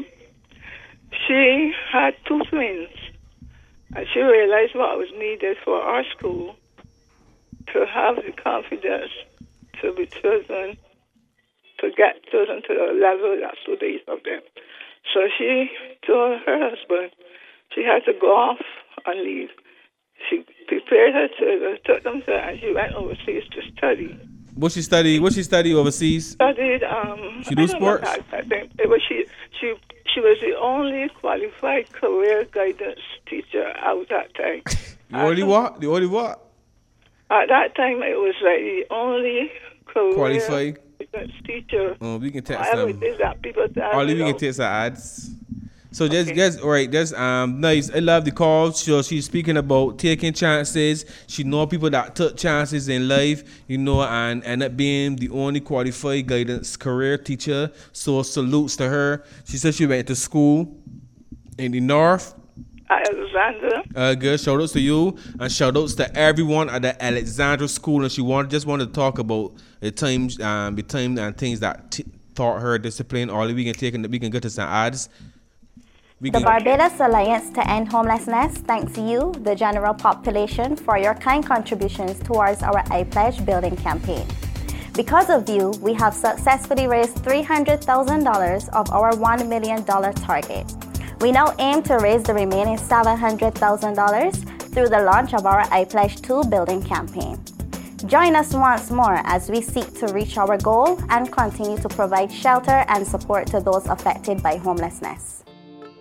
she had two twins. And she realized what was needed for our school to have the confidence to be children, to get children to the level that's the base of them. So she told her husband she had to go off and leave. She prepared her children, took them to, and she went overseas to study. What she study? What she study overseas? Studied. Um, She do I don't know sports? how- I think it was she. She she was the only qualified career guidance teacher out that time. The only what? The only what? At that time, it was like the only career Qualified. guidance teacher. Oh, we can take Whatever some. it is that people tell Ollie, me we can now. take some ads. So just, Okay. just all right. That's um nice. I love the call. So she's speaking about taking chances. She know people that took chances in life, you know, and end up being the only qualified guidance career teacher. So salutes to her. She said she went to school in the north. Alexander. Uh, good. Shout outs to you and shout outs to everyone at the Alexandra School. And she wanted just wanted to talk about the times, um, the time and things that t- taught her discipline. All we can take and we can get to some ads. We The can, Barbados Alliance to End Homelessness thanks you, the general population, for your kind contributions towards our I Pledge building campaign. Because of you, we have successfully raised three hundred thousand dollars of our one million dollars target. We now aim to raise the remaining seven hundred thousand dollars through the launch of our I Pledge two building campaign. Join us once more as we seek to reach our goal and continue to provide shelter and support to those affected by homelessness.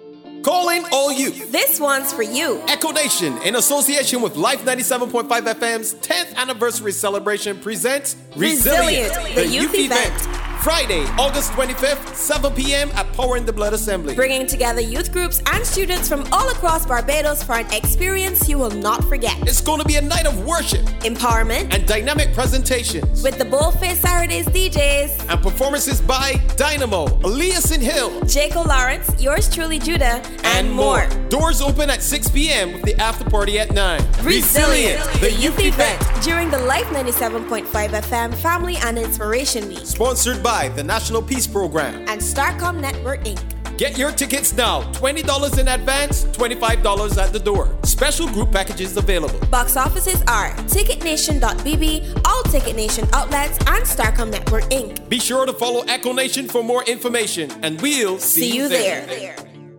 calling all you. This one's for you. Echo Nation, in association with Life ninety-seven point five F M's tenth anniversary celebration, presents Resilient, Resilient, the youth event. Friday, August twenty-fifth, seven p.m. at Power in the Blood Assembly. Bringing together youth groups and students from all across Barbados for an experience you will not forget. It's going to be a night of worship, empowerment, and dynamic presentations. With the Boldface Saturdays D Js. And performances by Dynamo, Eliason Hill, Jaco Lawrence, yours truly Judah, and, and more. more. Doors open at six p.m. with the after party at nine. Resilient, Resilient the youth event. During the Life ninety-seven point five F M Family and Inspiration Week. Sponsored by the National Peace Program and Starcom Network Incorporated. Get your tickets now. twenty dollars in advance, twenty-five dollars at the door. Special group packages available. Box offices are ticket nation dot b b, all Ticket Nation outlets, and Starcom Network Incorporated. Be sure to follow Echo Nation for more information, and we'll see, see you there. there.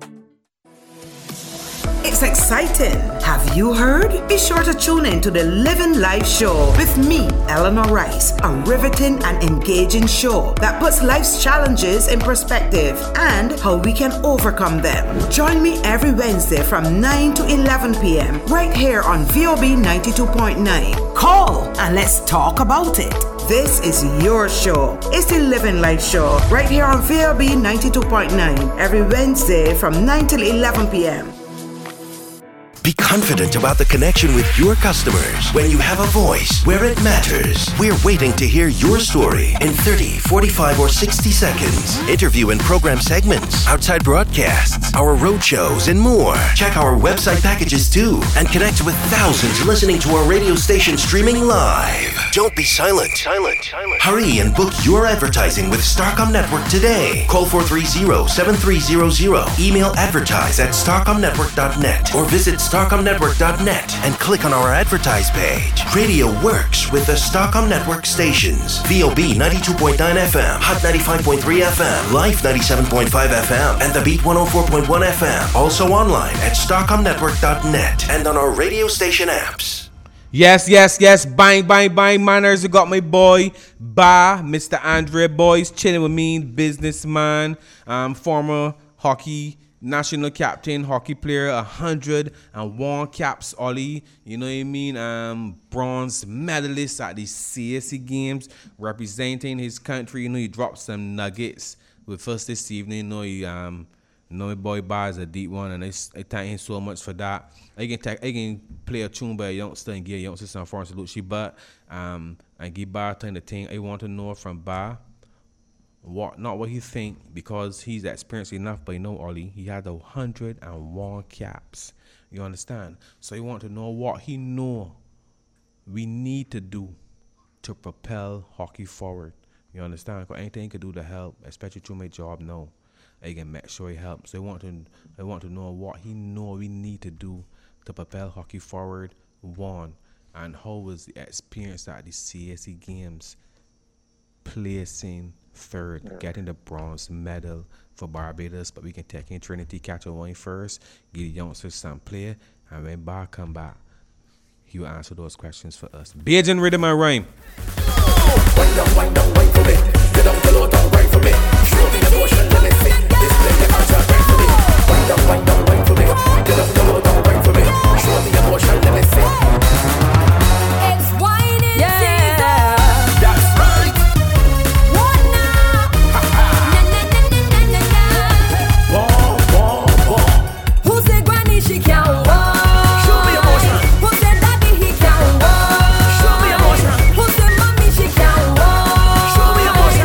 It's exciting. Have you heard? Be sure to tune in to the Living Life Show with me, Eleanor Rice, a riveting and engaging show that puts life's challenges in perspective and how we can overcome them. Join me every Wednesday from nine to eleven p.m. right here on V O B ninety-two point nine. Call and let's talk about it. This is your show. It's the Living Life Show right here on V O B ninety-two point nine every Wednesday from nine till eleven p.m. Be confident about the connection with your customers when you have a voice where it matters. We're waiting to hear your story in thirty, forty-five, or sixty seconds. Interview and program segments, outside broadcasts, our road shows, and more. Check our website packages too and connect with thousands listening to our radio station streaming live. Don't be silent. Silent. Silent. Hurry and book your advertising with Starcom Network today. Call four three zero, seven three zero zero. Email advertise at starcom network dot net or visit starcom network dot net and click on our advertise page. Radio works with the Starcom Network stations. V O B ninety-two point nine F M, Hot ninety-five point three F M, Life ninety-seven point five F M, and The Beat one oh four point one F M. Also online at starcom network dot net and on our radio station apps. Yes, yes, yes. Bang, bang, bang. Manners. You got my boy, Ba, Mister Andre Boys, chilling with me, businessman, um, former hockey national captain, hockey player, a hundred and one caps, Ollie. You know what I mean? Um, bronze medalist at the C S C games, representing his country. You know, he dropped some nuggets with us this evening. You know, he, um, you know, my boy Ba is a deep one, and I, I thank him so much for that. I can take, I can play a tune by a youngster and give a youngster some foreign salute, she, but um, I give Ba the thing. I want to know from Ba. What not what he think, because he's experienced enough, but you know, Ollie, he had a hundred and one caps. You understand? So he want to know what he know we need to do to propel hockey forward. You understand? Because anything he could do to help, especially to my job now, I can make sure he helps. So I want to I want to know what he know we need to do to propel hockey forward, one, and how was the experience at the C S C games, placing third, yeah. getting the bronze medal for Barbados, but we can take in Trinity catch a one first, give the youngsters some play, and when Bar come back, he will answer those questions for us. Bajan Rhythm and Rhyme. Wind down, wind down, wind for me. Get down the low down, right for me. Show me the motion, let me see. Display the culture, right for me. Wind down, wind down, wind for me. Get down the low down, right for me. Show me the motion, let me see. It's whining yeah. season. That's right. What now? Na na na na na na. Whoa, whoa, whoa. Who said granny she can't walk? Show me emotion. Who said daddy he can't walk? Show me emotion. Who said mommy she can't walk? Show me emotion.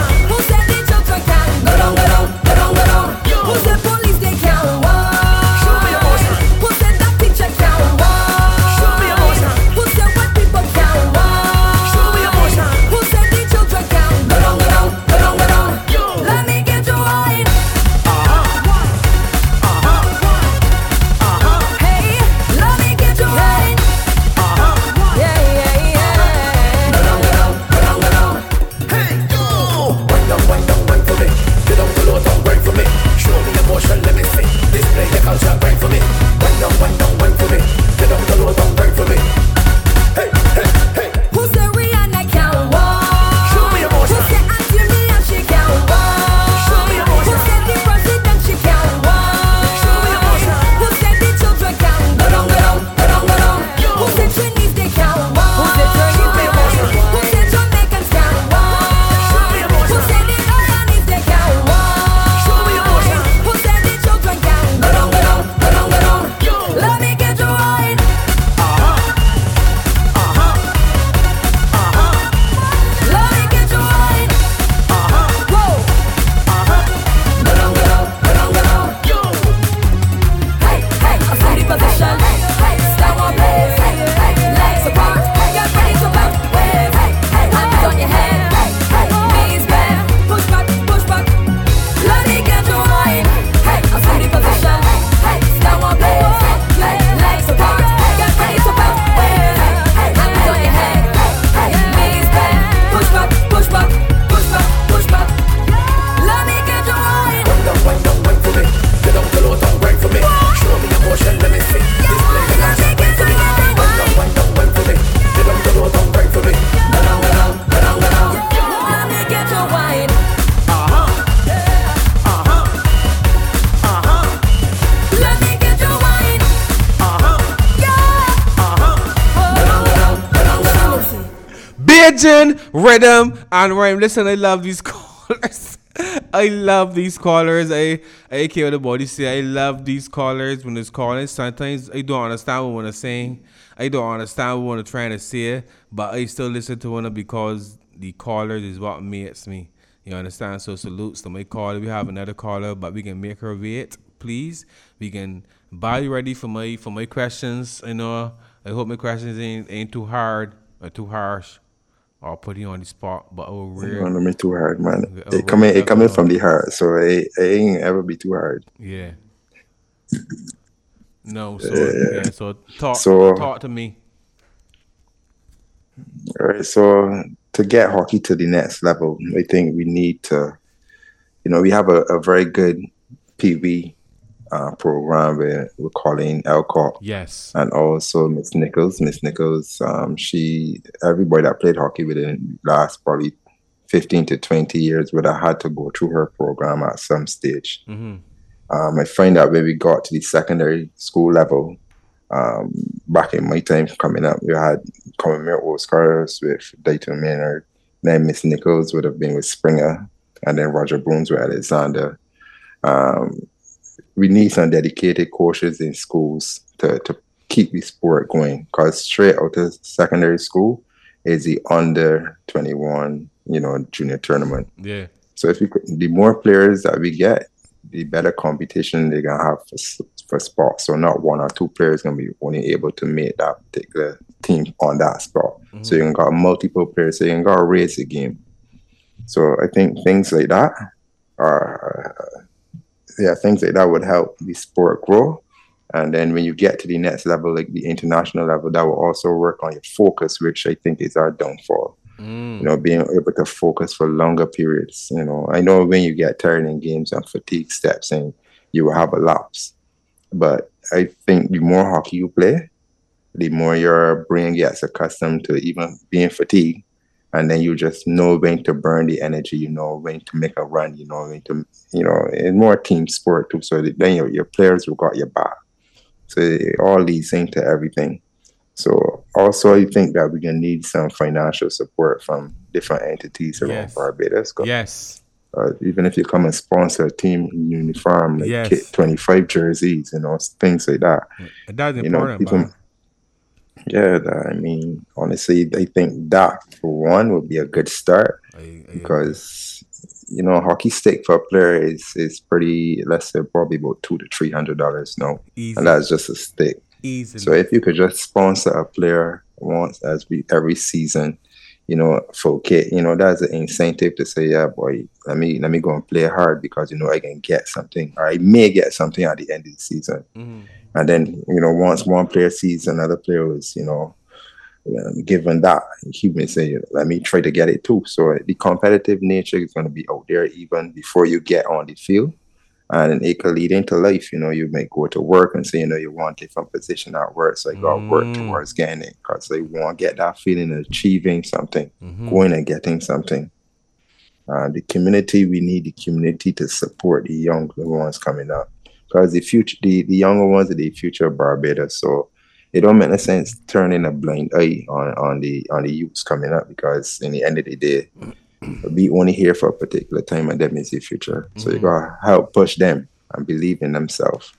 Beijing Rhythm and Rhyme. Listen, I love these callers. I love these callers. I I care what the body say. I love these callers when it's calling. Sometimes I don't understand what they're saying. I don't understand what they're trying to say, but I still listen to one because the callers is what makes me. You understand? So salutes to my caller. We have another caller, but we can make her wait, please. We can buy you ready for my for my questions. You know, I hope my questions ain't ain't too hard or too harsh. Or put you on the spot, but oh, really, you don't me too hard, man. It coming, it coming from the heart, so it, it ain't ever be too hard. Yeah. No, so yeah, yeah so talk, so talk to me. All right, so to get hockey to the next level, I think we need to, you know, we have a, a very good P W uh, program where we're calling Elcott. Yes. And also Miss Nichols. Miss Nichols, um, she, everybody that played hockey within the last probably fifteen to twenty years would have had to go through her program at some stage. Mm-hmm. Um, I find that when we got to the secondary school level, um, back in my time coming up, we had Commonwealth Oscars with Dayton Maynard. Then Miss Nichols would have been with Springer, and then Roger Bruins with Alexander. Um, we need some dedicated coaches in schools to, to keep the sport going, because straight out of secondary school is the under twenty-one, you know, junior tournament. Yeah. So if we could, the more players that we get, the better competition they're gonna have for for spots. So not one or two players gonna be only able to make that particular team on that spot. Mm-hmm. So you can got multiple players. So you can go raise the game. So I think things like that are. Uh, Yeah, things like that would help the sport grow. And then when you get to the next level, like the international level, that will also work on your focus, which I think is our downfall. Mm. You know, being able to focus for longer periods. You know, I know when you get tired in games and fatigue steps in, you will have a lapse. But I think the more hockey you play, the more your brain gets accustomed to even being fatigued. And then you just know when to burn the energy, you know when to make a run, you know when to, you know, it's more team sport too. So then your, your players will got your back. So it all leads into everything. So also I think that we're going to need some financial support from different entities around yes. Barbados. Yes. Uh, even if you come and sponsor a team uniform, like yes. kit twenty-five jerseys, you know, things like that. That's important, you know, people, yeah, that, I mean, honestly, I think that for one would be a good start I, I because agree. You know, hockey stick for a player is is pretty. Let's say probably about two to three hundred dollars now, Easy. And that's just a stick. Easily. So if you could just sponsor a player once as we every season, you know, for kit, you know, that's an incentive to say, yeah, boy, let me let me go and play hard because you know I can get something, or I may get something at the end of the season. Mm-hmm. And then, you know, once one player sees another player was, you know, given that, he may say, let me try to get it too. So the competitive nature is going to be out there even before you get on the field. And it could lead into life. You know, you may go to work and say, you know, you want a different position at work. So you got to mm. work towards getting it because they want to get that feeling of achieving something, mm-hmm. going and getting something. Uh, the community, we need the community to support the young ones coming up. Because the future, the, the younger ones are the future of Barbados. So it don't make no sense turning a blind eye on, on the on the youths coming up because in the end of the day, we only here for a particular time and them is the future. Mm-hmm. So you gotta help push them and believe in themselves.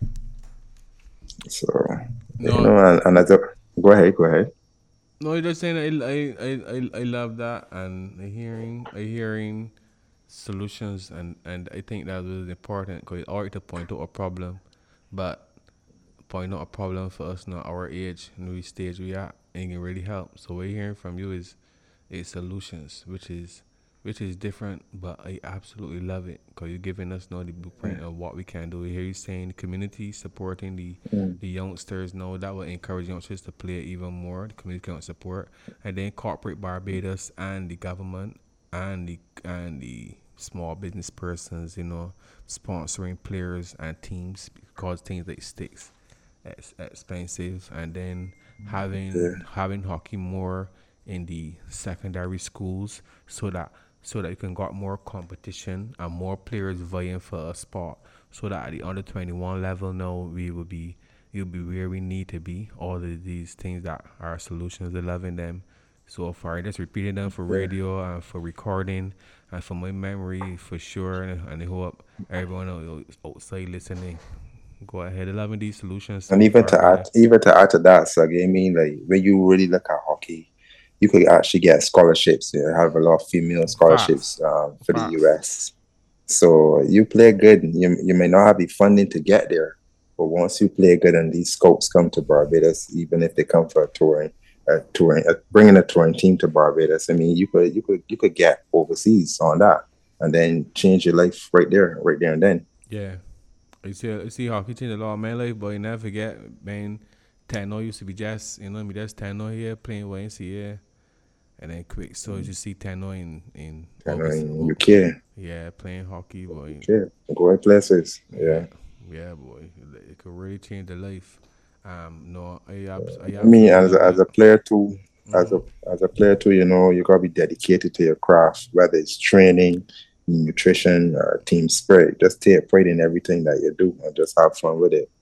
So no. you know, and, and as a, go ahead, go ahead. No, you're just saying I I I I love that and I hearing I hearing. solutions and and I think that was important because it's already to point out a problem, but point out a problem for us now our age and we stage we are and it can really help. So what we're hearing from you is is solutions, which is which is different, but I absolutely love it because you're giving us now the blueprint of what we can do. We hear you saying the community supporting the mm. the youngsters now that will encourage youngsters to play even more. The community can support, and then corporate Barbados and the government and the and the small business persons, you know, sponsoring players and teams because things like sticks it's expensive, and then having yeah. having hockey more in the secondary schools so that so that you can got more competition and more players vying for a spot, so that at the under twenty-one level now we will be you'll be where we need to be. All of these things that are solutions, they're loving them. So far, just repeating them for radio and for recording and for my memory for sure. And, and I hope everyone else outside listening go ahead and loving these solutions. And even to add, even to add to that, so I mean, like when you really look at hockey, you could actually get scholarships. You have a lot of female scholarships um, for the U S. So you play good, you you may not have the funding to get there, but once you play good and these scouts come to Barbados, even if they come for a touring, a touring, a, bringing a touring team to Barbados, I mean, you could you could you could get overseas on that, and then change your life right there, right there and then. Yeah, you see, you see hockey change a lot of my life, but you never forget, man. Tano used to be just, you know, me just Tano here playing Y M C A. And then quick, so you see Tano in in, Tano in U K. Yeah, playing hockey, boy. Yeah, going places. Yeah. Yeah, boy. It could really change the life. Um, no, I, I, I mean, as a, as a player too, mm-hmm. as a as a player too, you know, you gotta be dedicated to your craft, whether it's training, nutrition, or team spirit. Just take pride in everything that you do and just have fun with it.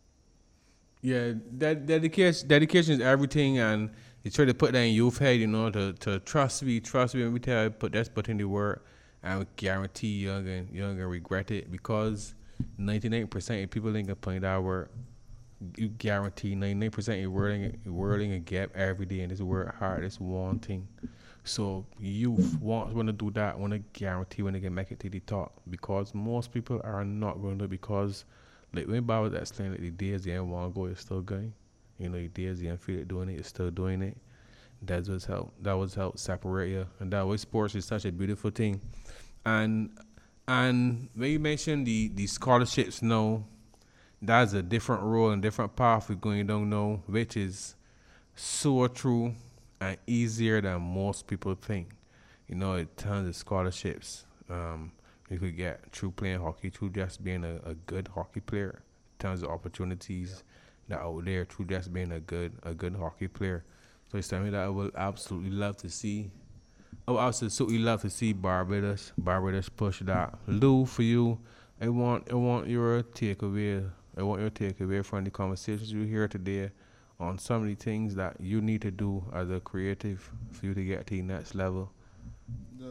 Yeah, that dedication, dedication is everything, and you try to put that in youth head, you know, to, to trust me, trust me. When we tell you put that's put in the work, I would guarantee you're gonna you're gonna regret it, because ninety-nine percent of people ain't gonna put in that work. You guarantee ninety-nine percent you're whirling whirling a gap every day, and this work hard, this one thing. So youth want want to do that, want to guarantee when they can make it to the top, because most people are not going to, because like when Bob was explaining, like the days they didn't want to go, it's still going. You know, the days you didn't feel it doing it, it's still doing it. That was help. That was help separate you, and that way sports is such a beautiful thing. And and when you mentioned the the scholarships, no, that's a different role and different path we're going. You don't know, which is so true and easier than most people think. You know, it tons of scholarships. Um, you could get through playing hockey, through just being a, a good hockey player. Tons of opportunities that are out there through just being a good a good hockey player. So it's something that I would absolutely love to see. I would absolutely love to see Barbados Barbados push that. Lou, for you, I want I want your takeaway. I want your takeaway from the conversations you hear today on some of the things that you need to do as a creative for you to get to the next level. The,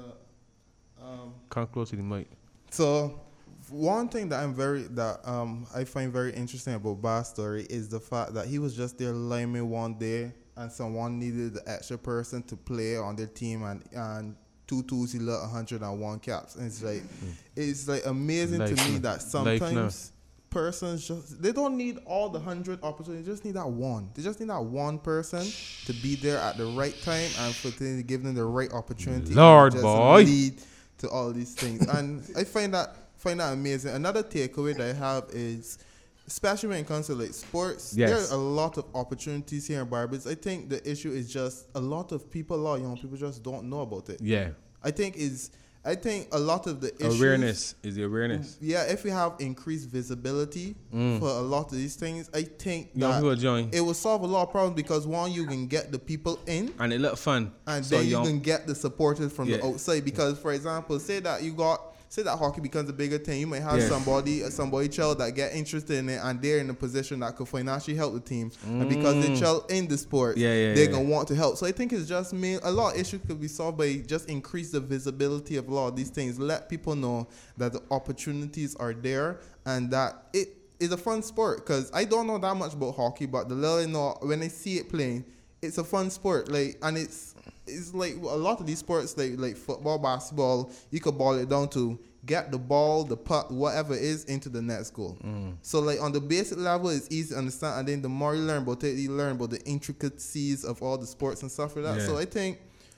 um, Come close to the mic. So, one thing that I'm very that um I find very interesting about Bar's story is the fact that he was just there lineman one day, and someone needed the extra person to play on their team, and and two twos he let one hundred one caps, and it's like mm. it's like amazing Life to me now. that sometimes persons just they don't need all the hundred opportunities, they just need that one. They just need that one person to be there at the right time and for to give them the right opportunity. Lord just boy, lead to all these things, and I find that. Find that amazing. Another takeaway that I have is, especially when it comes to like sports, yes. there are a lot of opportunities here in Barbados. I think the issue is just a lot of people, a lot of young people just don't know about it. Yeah. I think is I think a lot of the issues, awareness is the awareness. Yeah, if we have increased visibility mm. for a lot of these things, I think young that join. It will solve a lot of problems, because one, you can get the people in, and it look fun, and so then you young. can get the supporters from yeah. the outside. Because, for example, say that you got. Say that hockey becomes a bigger thing, you might have yeah. somebody, somebody child that get interested in it, and they're in a position that could financially help the team. Mm. And because they child in the sport, yeah, yeah, they're yeah. gonna want to help. So I think it's just me. A lot of issues could be solved by just increase the visibility of a lot of these things. Let people know that the opportunities are there, and that it is a fun sport. Because I don't know that much about hockey, but the little I know, when I see it playing, it's a fun sport. Like, and it's. It's like a lot of these sports, like like football, basketball, you could boil it down to get the ball, the puck, whatever it is, into the next goal. Mm. So like on the basic level, it's easy to understand, and then the more you learn about it, you learn about the intricacies of all the sports and stuff like that. Yeah. So I think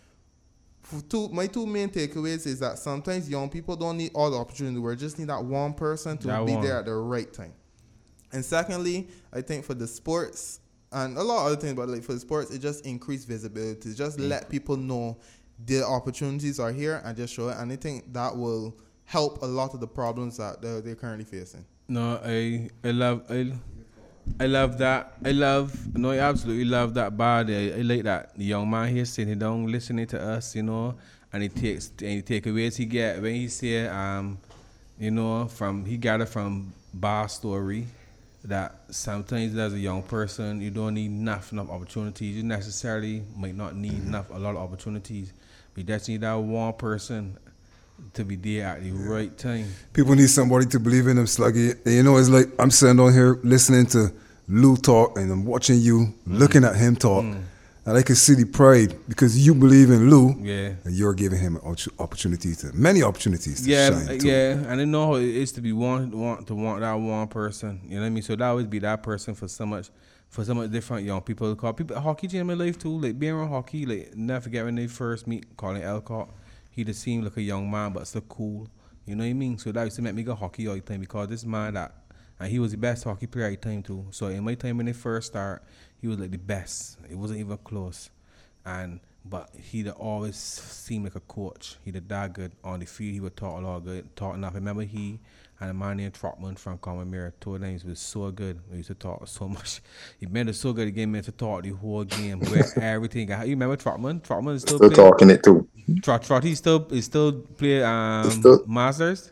for two, my two main takeaways is that sometimes young people don't need all the opportunity. We just need that one person to that be one. there at the right time. And secondly, I think for the sports, and a lot of other things, but like for the sports, it just increased visibility. Just mm. let people know the opportunities are here and just show it. And I think that will help a lot of the problems that they're, they're currently facing. No, I I love I, I love that. I love no, I absolutely love that body. I, I like that the young man here sitting down listening to us, you know, and he takes any takeaways he get when he say um, you know, from he got it from Bar Story. that sometimes as a young person, you don't need enough enough opportunities. You necessarily might not need enough a lot of opportunities. But you just need that one person to be there at the right time. People need somebody to believe in them, Sluggy. And you know, it's like I'm sitting down here listening to Lou talk, and I'm watching you, mm. looking at him talk. Mm. And I can see the pride because you believe in Lou, yeah, and you're giving him opportunities, to, many opportunities to yeah, shine. Too. Yeah, and I know how it is to be one, want to want that one person. You know what I mean? So that always be that person for so much, for so much different young people. Call people hockey changed my life too. Like being around hockey, like never forget when they first meet Colin Elcott. He just seemed like a young man, but still cool. You know what I mean? So that used to make me go hockey all the time because this man that, and he was the best hockey player at the time too. So in my time when they first start, he was like the best. It wasn't even close. And but he'd always seemed like a coach. He did that good on the field. He would talk a lot good, talk enough. I remember he and a man named Trotman from Common Mirror, two names was so good. We used to talk so much. He made it so good. The game meant to talk the whole game, where everything. You remember Trotman? Trotman is still, still play, talking it too. Trot Trot. He still he still play um still, Masters.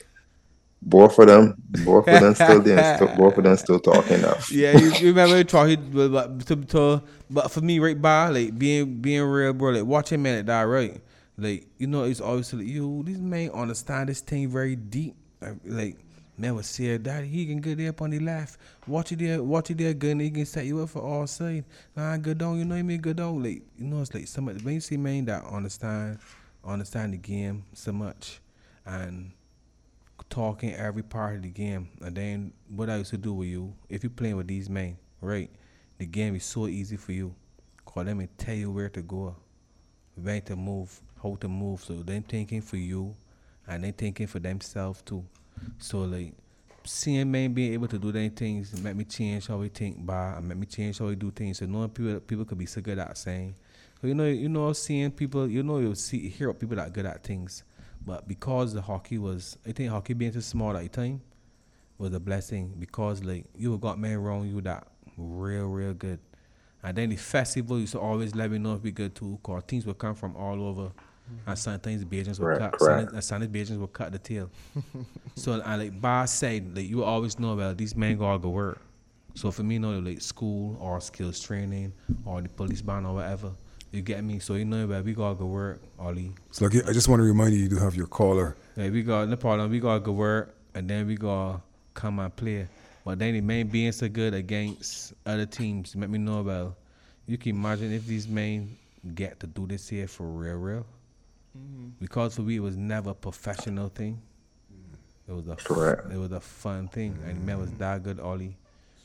Both of them, both of them still there. Still, both of them still talking now. Yeah, you, you remember Trot? He but, to, to, but for me, right by like being being real, bro. Like watching man like that, right? Like you know, it's always like yo, this man understand this thing very deep. Like man was say that he can get there up on the left. Watch it there, watch it there, good. And he can set you up for all side. Nah, good on, you know what I mean? Good on, like you know, it's like somebody when you see man that understand, understand the game so much, and talking every part of the game. And then what I used to do with you, if you're playing with these men, right? The game is so easy for you. Cause them and tell you where to go, when to move, how to move. So them thinking for you, and they thinking for themselves too. So like seeing men being able to do them things make me change how we think by and make me change how we do things. So knowing people people could be so good at saying. So you know you know seeing people, you know you'll see hear people that are good at things. But because the hockey was, I think hockey being so small at the time was a blessing because like you got men around you that real real good. And then the festival used to always let me know if we good too, cause teams would come from all over. Mm-hmm. And sometimes Bajans would right, cut, right. Sometimes Bajans would cut the tail. So and like Boss said, like you always know about these men go all go work. So for me, you know, like school or skills training or the police band or whatever. You get me? So you know about we gotta go work, Ollie. So like, I just want to remind you, you do have your caller. Yeah, we got no problem. We gotta go work and then we gotta come and play. But then the main being so good against other teams, make me know about. You can imagine if these men get to do this here for real, real. Mm-hmm. Because for me, it was never a professional thing. It was a Correct. It was a fun thing, mm-hmm. and the man was that good, Ollie.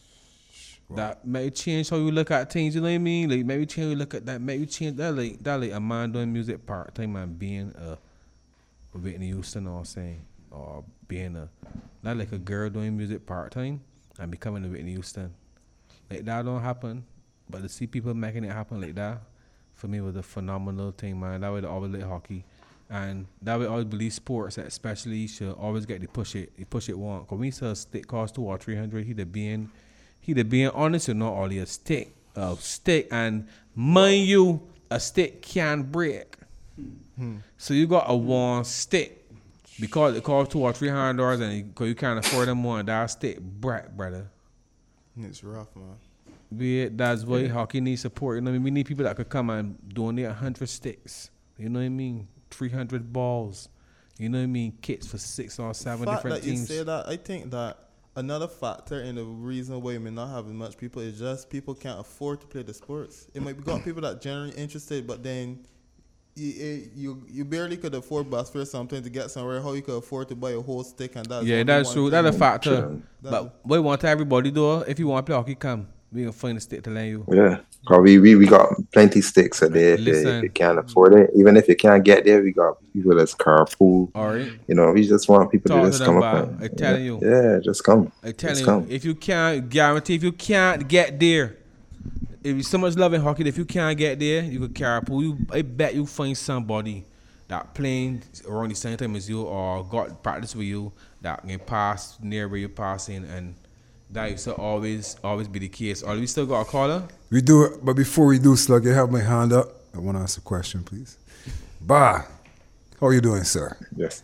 Wow. That may change how you look at things. You know what I mean? Like maybe change how you look at that. Maybe change that. Like that, like a man doing music part time and being a Whitney Houston or saying or being a not like a girl doing music part time and becoming a Whitney Houston. Like that don't happen. But to see people making it happen like that, for me was a phenomenal thing, man. That way I always like hockey. And that way I always believe sports, especially you should always get to push it. You push it one. Cause when you sell a stick cost two or three hundred, he the being he the being honest or not only a stick. A stick and mind you, a stick can break. Hmm. So you got a one stick. Because it costs two or three hundred dollars and because you, you can't afford them more, that stick break, brother. It's rough, man. Be it, that's why hockey needs support. You know what I mean? We need people that could come and donate one hundred sticks. You know what I mean? three hundred balls. You know what I mean? Kits for six or seven the fact different that teams. You say that, I think that another factor in the reason why we may not having much people is just people can't afford to play the sports. It might be got people that generally interested, but then you you, you barely could afford bus fare something to get somewhere. How you could afford to buy a whole stick and that's yeah, that's true. That's a factor. Sure. But we want everybody though. If you want to play hockey, come. We can find a stick to lend you. Yeah, cause we, we, we got plenty sticks out there if, you, if you can't afford it. Even if you can't get there, we got people that's carpool. All right. You know, we just want people Talk to just to come them, up. And, I'm telling yeah, you. Yeah, just come. I'm telling just you, come. if you can't guarantee, if you can't get there, if you so much love in hockey, if you can't get there, you could carpool. You, I bet you find somebody that playing around the same time as you or got practice with you that can pass near where you're passing and. That used to always, always be the case. Are we still got a caller? We do it, but before we do, Slug, I have my hand up. I want to ask a question, please. Bah, how are you doing, sir? Yes.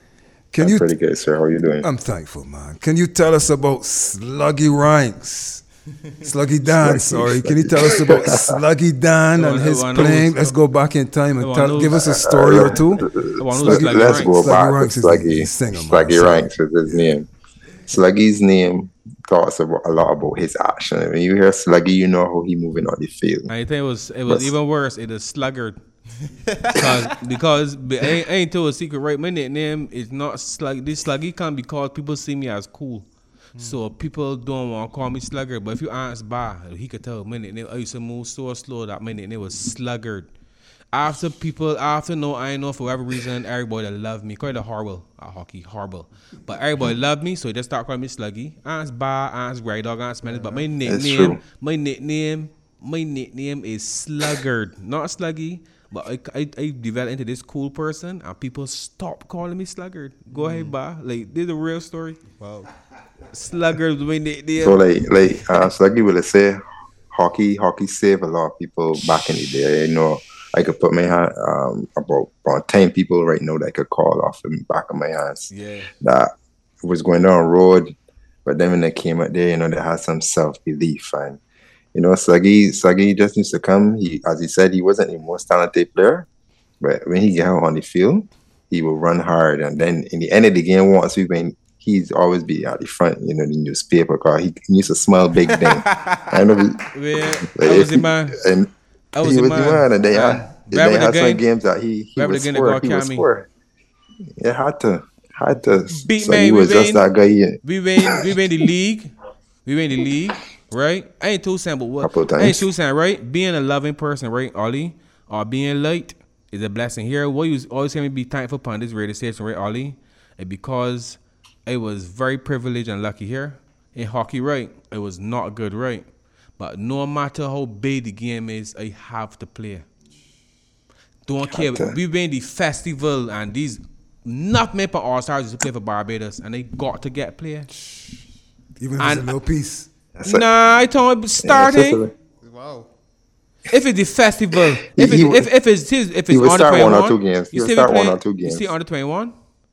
Can I'm you? pretty good, sir. How are you doing? I'm thankful, man. Can you tell us about Sluggy Ranks? Sluggy Dan, sorry. Can you tell us about Sluggy Dan and his playing? Let's go back in time and tell, give us a story or two. Sluggy, let's go Sluggy back Ranks to is Sluggy. the singer, man. Sluggy So- Ranks is his name. Sluggy's name talks about a lot about his action. When you hear Sluggy, you know how he moving on the field. I think it was it was But- even worse. It is sluggard. Cause, because but I, ain't- I ain't told a secret, right? My nickname is not slug. This sluggy come because people see me as cool. So people don't want to call me sluggard. But if you ask Ba, he could tell my nickname. I used to move so slow that my nickname was sluggard. After people, after know, I know for whatever reason, everybody that love me, quite a horrible at hockey, horrible. But everybody loved me, so they just start calling me Sluggy. Ask Ba, ask Grey Dog, ask Smelly. But my nickname, true. my nickname, my nickname is Sluggard, not Sluggy. But I, I, I developed into this cool person, and people stop calling me Sluggard. Go ahead, Ba. Like, this is a real story. Wow. Sluggard was my nickname. So like like uh, Sluggy will say hockey hockey saved a lot of people back in the day. You know, I could put my hand um, about about ten people right now that I could call off the back of my hands. Yeah. That was going down road, but then when they came out there, you know, they had some self belief and you know, Sluggy Sluggy just used to come. He as he said, he wasn't the most talented player, but when he got out on the field, he would run hard and then in the end of the game once we went he's always be at the front, you know, the newspaper car. He, he used to smell big thing. I know. Yeah, like, that was he- the man. And That was he the was man. the man. And they Man. had, they Remember the had some game? games that he, he Remember would the game they score. called He would Cammy? score. Yeah, had to. Had to. Beat so man, he we was just win. that guy. He, We win. We win the league. We win the league, right? I ain't too saying, but what? Couple of I ain't times. too saying, right? Being a loving person, right, Ollie, or being late is a blessing. Here, what you always going to be thankful upon this radio station, right, Ollie? And because I was very privileged and lucky here in hockey, right? It was not good, right? But no matter how big the game is, I have to play. Don't care. to. We win the festival and these not many for All Stars used to play for Barbados and they got to get play. Even if it's a And- little piece. Nah, I told him starting. Wow. If it's the festival, He- if he it's would- if, if it's his, if he it's would under start one twenty-one, or two games. He you would see start we one play- or two You see games. under twenty-one.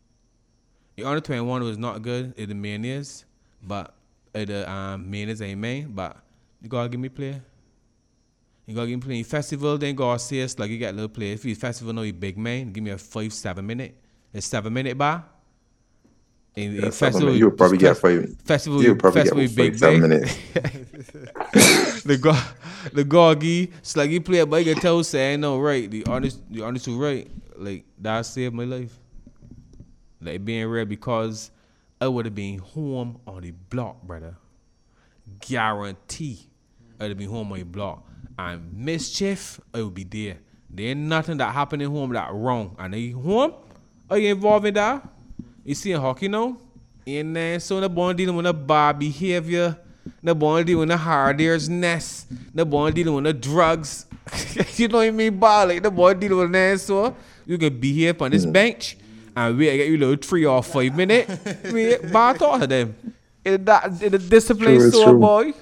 The under twenty-one was not good. It the main is, but uh, the um, main is ain't main. But you gotta give me play. You gotta give me play. In festival, then go see us like you got little play. If you festival, know you big man, give me a five seven minute. It's seven minute bar. In, Yeah, in seven festival, minutes. You'll probably get five- Festival, you'll probably festival, get big five, seven bang. minutes. the go, the gorgie, it's like you play, but you can tell say I know right. The honest, the honest who right, like that saved my life. Like being real because I would have been home on the block, brother. Guarantee, I'd have been home on the block. And mischief, I would be there. There ain't nothing that happened in home that wrong. And they home, are you involved in that? You see in hockey now? And then so the boy dealing with a bad behavior. The boy dealing with the hardware's nest. The boy dealing with the drugs. You know what I mean? Bad. Like the boy dealing with that. So you can be here on this bench and wait, I get you little three or five minutes. We bad talk to them. In that in the discipline True, it's store, true. boy.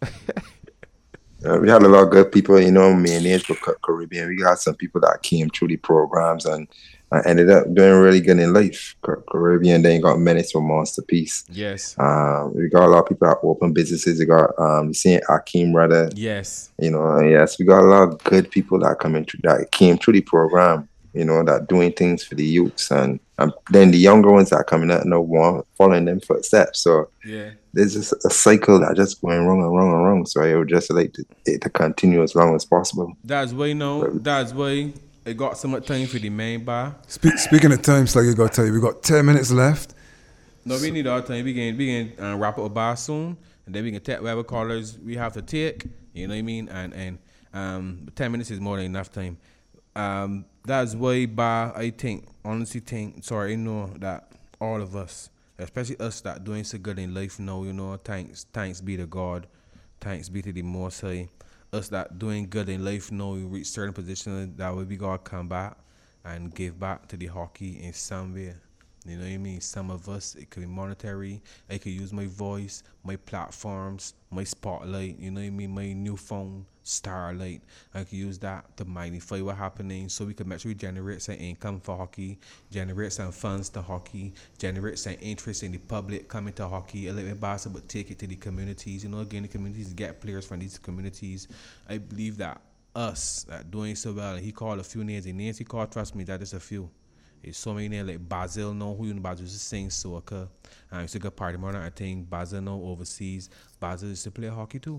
Uh, we had a lot of good people, you know, managed for Ca- Caribbean. We got some people that came through the programs and uh, ended up doing really good in life. Ca- Caribbean then got minutes for Monster Peace. Yes. Um, we got a lot of people that open businesses. We got um, Saint Akeem rather. Yes. You know, yes, we got a lot of good people that coming through that came through the program. You know, that doing things for the youths and, and then the younger ones that are coming out and no one following them footsteps. So Yeah. there's just a cycle that just going wrong and wrong and wrong. So I would just like to, it to continue as long as possible. That's why you know. That's why it got so much time for the main bar. Speak, speaking of time, Sluggy, I got to tell you, we got ten minutes left. No, we need all time. We can we can uh, wrap up a bar soon, and then we can take whatever callers we have to take. You know what I mean? And and um, ten minutes is more than enough time. Um, that's why bar. I think honestly think sorry, I know that all of us, especially us that doing so good in life now, you know, thanks thanks be to God, thanks be to the Most High. Us that doing good in life now, we reach certain positions that way we gotta come back and give back to the hockey in some way. You know what I mean? Some of us, it could be monetary. I could use my voice, my platforms, my spotlight. You know what I mean? My new phone, Starlight. I can use that to magnify what's happening, so we can make sure we generate some income for hockey, generate some funds to hockey, generate some interest in the public coming to hockey, a little bit but take it to the communities. You know, again, the communities get players from these communities. I believe that us uh, doing so well, and he called a few names, the names he called, trust me, that is a few. There's so many names like Basil, know who you know, Basil used to sing soccer. I used to go party more than I think. Basil know overseas. Basil used to play hockey too.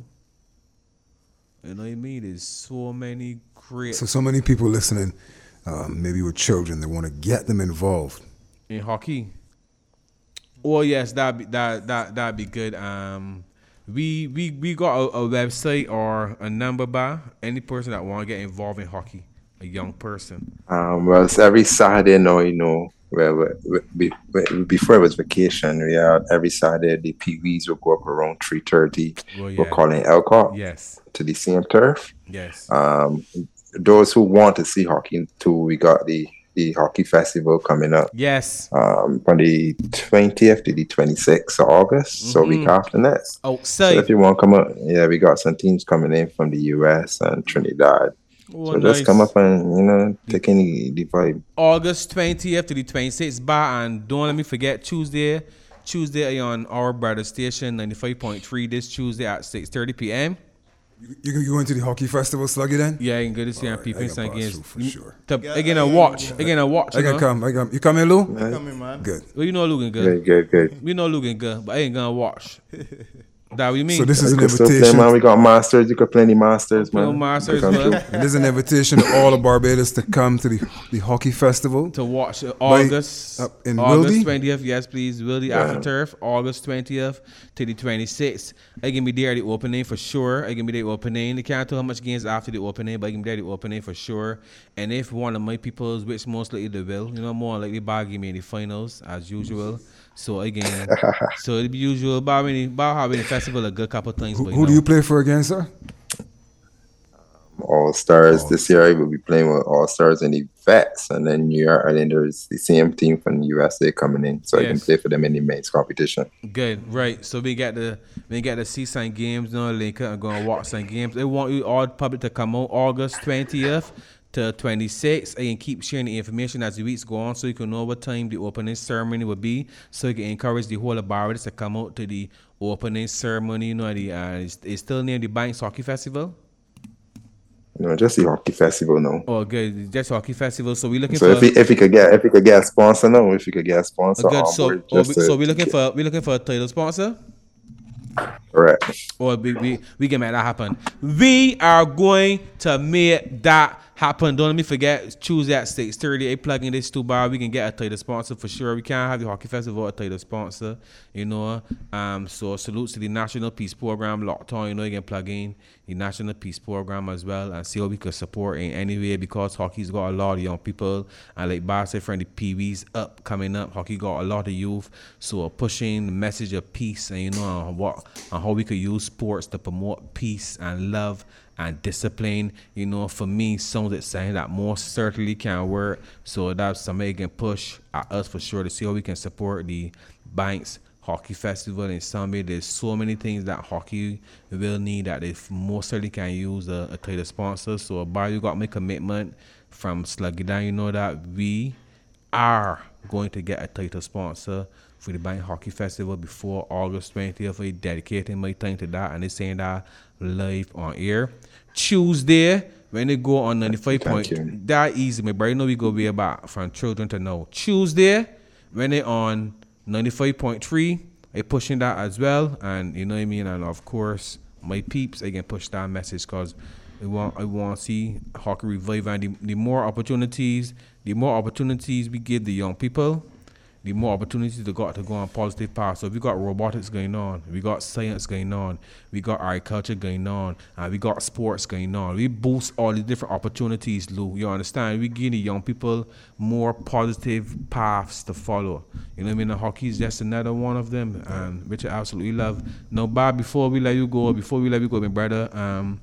You know what I mean? There's so many great... So, so many people listening, um, maybe with children, they want to get them involved. In hockey? Oh, yes, that'd be, that, that, that'd be good. Um, we, we, we got a, a website or a number by any person that want to get involved in hockey, a young person. Um, well, it's every Saturday now, you know, where we, we, we, before it was vacation, we had every Saturday the P Vs would go up around three thirty. Oh, yeah. We're calling Elcott. Yes. To the same turf. Yes. Um, those who want to see hockey too, we got the the hockey festival coming up. Yes. Um, from the twentieth to the twenty-sixth of August, mm-hmm. so week after next. Oh, so if you want to come up, yeah, we got some teams coming in from the U S and Trinidad. Oh, so nice. Just come up and, you know, take any the vibe. August twentieth to the twenty-sixth, bar, and don't let me forget Tuesday. Tuesday on our brother station ninety-five point three this Tuesday at six thirty p.m. You can go into the hockey festival, Sluggy, then? Yeah, you can go to see our people and games. For sure. To, yeah, again, a watch. Yeah. Again, a watch. I can come. I can. You come in, Lou? I come in, man. Good. Well, you know Lou good. Good, good, good. We know Lou good, but I ain't gonna watch. That what you mean? So this is an invitation. Play, man. We got masters. You can play any masters, man. No masters, man. And this is an invitation to all of Barbados to come to the, the hockey festival. To watch uh, August. By, uh, in August Wildy? twentieth, yes, please. Wildy yeah. After Turf. August twentieth to the twenty-sixth. I can be there at the opening for sure. I can be there at the opening. I can't tell how much games after the opening, but I can be there at the opening for sure. And if one of my people, which most likely they will, you know, more likely bag me in the finals as usual. So again, so it'll be usual. About having, about having a festival a good couple of things. Who, but, who know. do you play for again, sir? All Stars oh. this year. I will be playing with All Stars and the Vets, and then New York Islanders, the same team from the U S A coming in, so yes. I can play for them in the men's competition. Good, right? So we get to we get to see some games, you know, link up and go and watch some games. They want you all public to come out August twentieth to twenty-sixth. I can keep sharing the information as the weeks go on, so you can know what time the opening ceremony will be. So you can encourage the whole of Barbados to come out to the opening ceremony. You know, the uh, it's, it's still near the Banks Hockey Festival. No, just the hockey festival now. Oh, good. Just hockey festival. So we're looking so for. So if we if we could get if we could get a sponsor now, if we could get a sponsor. Oh, good. So board, oh, we, so we're looking for we're looking for a title sponsor. Correct. Or we we we can make that happen. We are going to make that happen. Don't let me forget Tuesday at six thirty. I plug in this two bar. We can get a title sponsor for sure. We can't have the hockey festival without a title sponsor. You know. Um. So salutes to the National Peace Program locked on. You know, you can plug in the National Peace Program as well and see how we can support in any way, because hockey's got a lot of young people, and like Bar said, friend, the P V's up coming up. Hockey got a lot of youth, so pushing the message of peace and you know what and how we could use sports to promote peace and love and discipline. You know, for me, some of it saying that most certainly can work. So that's somebody can push at us for sure to see how we can support the Banks Hockey Festival in Sunday. There's so many things that hockey will need that they most certainly can use a, a title sponsor. So Bar, you got my commitment from Sluggy down. You know that we are going to get a title sponsor for the Bank Hockey Festival before August twentieth. I'm dedicating my time to that, and they're saying that live on air. Tuesday, when they go on ninety-five point, that easy, my brother. You know we go way back from children to know. Tuesday, when they on ninety-five point three, I pushing that as well, and you know what I mean. And of course, my peeps, I can push that message because I want I want to see hockey revive, and the, the more opportunities, the more opportunities we give the young people, the more opportunities they got to go on positive path. So we got robotics going on, we got science going on, we got agriculture going on, and we got sports going on. We boost all the different opportunities, Lou. You understand? We give the young people more positive paths to follow. You know what I mean? The hockey is just another one of them, um, which I absolutely love. Now, Bob, before we let you go, before we let you go, my brother, um,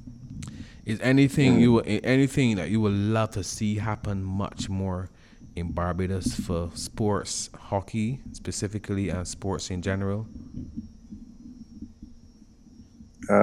is anything you anything that you would love to see happen much more in Barbados for sports, hockey specifically, and sports in general? Uh,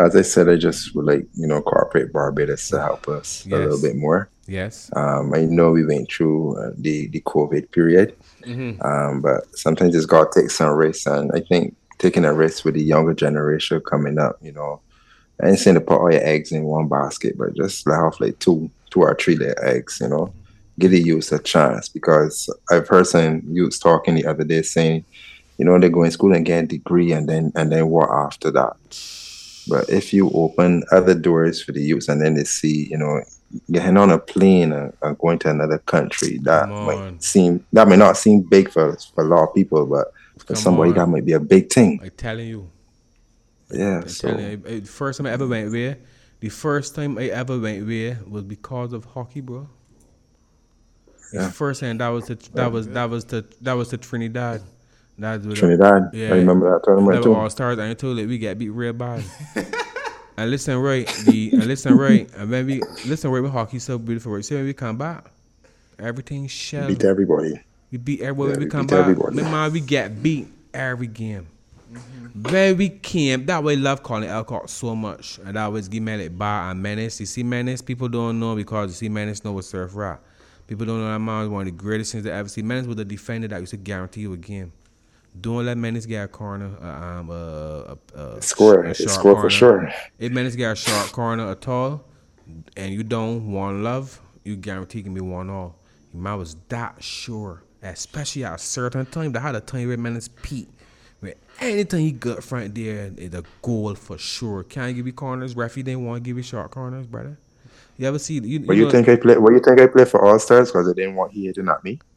as I said, I just would like, you know, corporate Barbados to help us Yes. a little bit more. Yes. Um, I know we went through uh, the, the COVID period, Mhm. um, but sometimes it's got to take some risks. And I think taking a risk with the younger generation coming up, you know, I ain't saying to put all your eggs in one basket, but just let off like two, two or three little eggs, you know, give the youth a chance. Because I've heard some youths talking the other day saying, you know, they go in school and get a degree and then and then what after that. But if you open other doors for the youth and then they see, you know, getting on a plane and, and going to another country, that might seem that may not seem big for, for a lot of people, but for Come somebody on. that might be a big thing. I'm telling you. Yeah. I'm So telling you, I- I- the first time I ever went there, the first time I ever went there was because of hockey, bro. The Yeah. first time that was the that was that was the that was the Trinidad. That's what Trinidad, I remember that tournament too. All stars, and I told it we got beat real bad. And listen right, the and listen right, and when we listen right, with hockey so beautiful. Right, so when we come back, everything shell. beat everybody. We beat everybody. Yeah, when we we come beat back, everybody. my man, we get beat every game. When we came, that way love calling Elcock so much, and that always give me like Bar and Menace. You see Menace, people don't know because you see Menace know what surf rap. People don't know that man was one of the greatest things they ever see. Menace was the defender that used to guarantee you a game. Don't let Menace get a corner, uh, um, uh, a, a, Score. a It's sharp score for corner. sure. If Menace get a sharp corner at all, and you don't want love, you guarantee can be one all. Your man was that sure, especially at a certain time. That had a time where Menace peak. Where anything he got front there is a goal for sure. Can't give you corners. Referee didn't want to give you short corners, brother. You ever see? You, But you know- think I play? What you think I play for All Stars because I didn't want he to not me?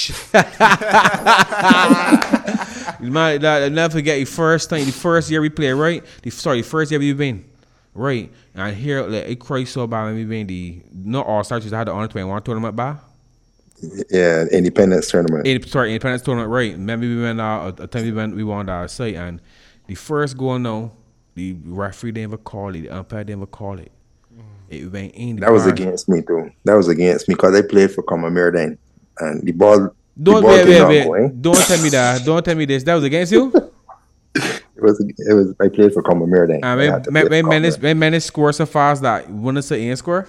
You might that, never forget the first thing, the first year we played, right? The sorry, the first year we been, right? And here, like, it cried so bad when we been the not all stars. I had the under twenty-one tournament by. Yeah, Independence tournament. In, sorry, Independence tournament, right? Remember we went out a time we went we won our site, and the first goal now, the referee didn't even call it, the umpire didn't even call it. It went in. The That was bar. against me too. That was against me because I played for Commonwealth then, and the ball. Don't the ball wait, did wait, not wait. go in. Don't tell me that. Don't tell me this. That was against you. It was. It was. I played for Commonwealth then. I I mean, had to when, play when for Menace, when Menace scored so fast that when it's an score.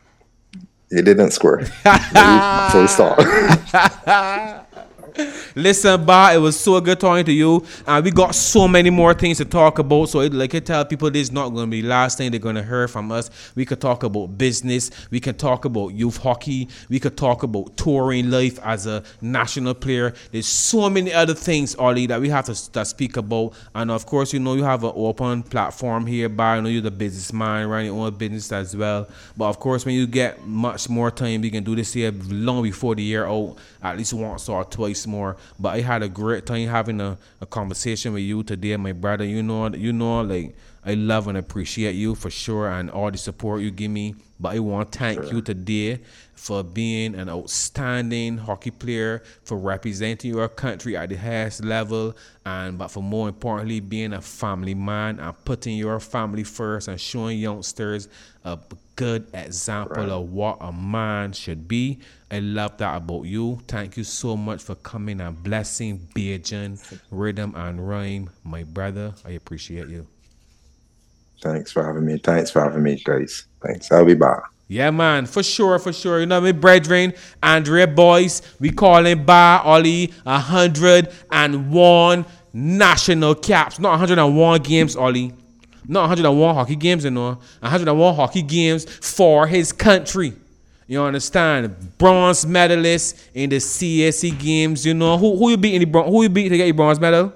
It didn't score. Full stop. Listen, Ba, it was so good talking to you, and we got so many more things to talk about. So, it, like I tell people, this is not going to be the last thing they're going to hear from us. We could talk about business, we can talk about youth hockey, we could talk about touring life as a national player. There's so many other things, Ollie, that we have to, to speak about. And of course, you know, you have an open platform here, Ba. I know you're the businessman, run your own business as well. But of course, when you get much more time, we can do this here long before the year out, at least once or twice more. But I had a great time having a, a conversation with you today, my brother. You know, you know, like I love and appreciate you for sure, and all the support you give me. But I want to thank you today for being an outstanding hockey player, for representing your country at the highest level, and but for more importantly, being a family man and putting your family first and showing youngsters a good example Right. of what a man should be. I love that about you. Thank you so much for coming and blessing Bajan Rhythm and Rhyme, my brother. I appreciate you. Thanks for having me. Thanks for having me, guys. Thanks. I'll be back. Yeah, man, for sure, for sure. You know me, brethren, Andre Boyce, we call him Ba Ollie, one hundred one national caps, not one hundred one games, Ollie. Not one hundred one hockey games, you know. one hundred one hockey games for his country. You understand? Bronze medalist in the C S C games, you know. Who who you beat in the bron- who you beat to get your bronze medal?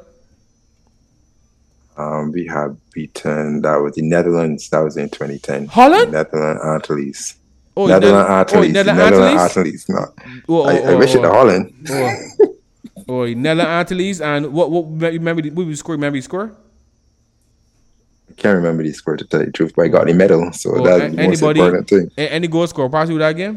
Um, we have beaten, that was the Netherlands, that was in twenty ten. Holland? Netherlands Antilles. Oh, Netherlands Nether- oh, Antilles. Netherlands Netherlands Antilles? Antilles, no. Oh, I, oh, I wish oh, it to oh. Holland. Oh, oh Nella Antilles, and what what you remember the what you score? Remember you score? I can't remember the score to tell you the truth, but I got the medal, so Oh, that's a- the most important thing. a- Any goal score possibly with that game?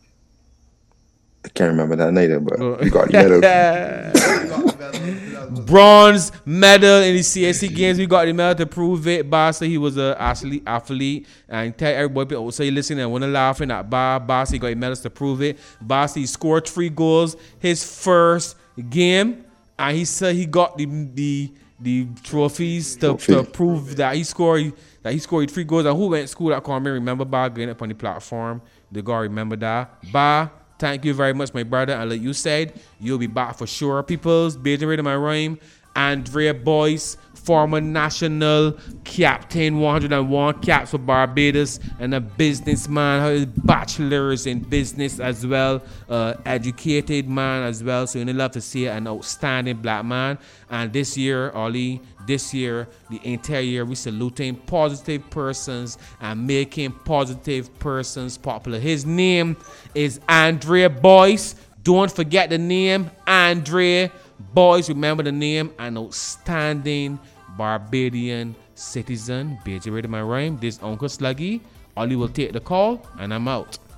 I can't remember that neither, but Oh. we got the medal. Bronze medal in the C S C games. We got the medal to prove it. Ba said he was a athlete, athlete, and tell everybody people say listen and want to laughing at Ba. Ba said he got the medals to prove it. Ba said he scored three goals his first game, and he said he got the the the trophies to, Trophy. to prove that he scored that he scored three goals. And who went to school that can't remember Ba going up on the platform? They gotta remember that. Ba, thank you very much, my brother. And like you said, you'll be back for sure. People's Bajan Rhythm and Rhyme, Andrea Boyce, former national captain, one hundred one caps for Barbados, and a businessman, has bachelor's in business as well, uh, educated man as well. So you love to see an outstanding black man. And this year, Ollie, this year, the entire year, we saluting positive persons and making positive persons popular. His name is Andrea Boyce. Don't forget the name, Andrea Boyce. Remember the name, an outstanding Barbadian citizen. Bajan Rhythm and Rhyme. This Uncle Sluggy. Ollie will take the call, and I'm out.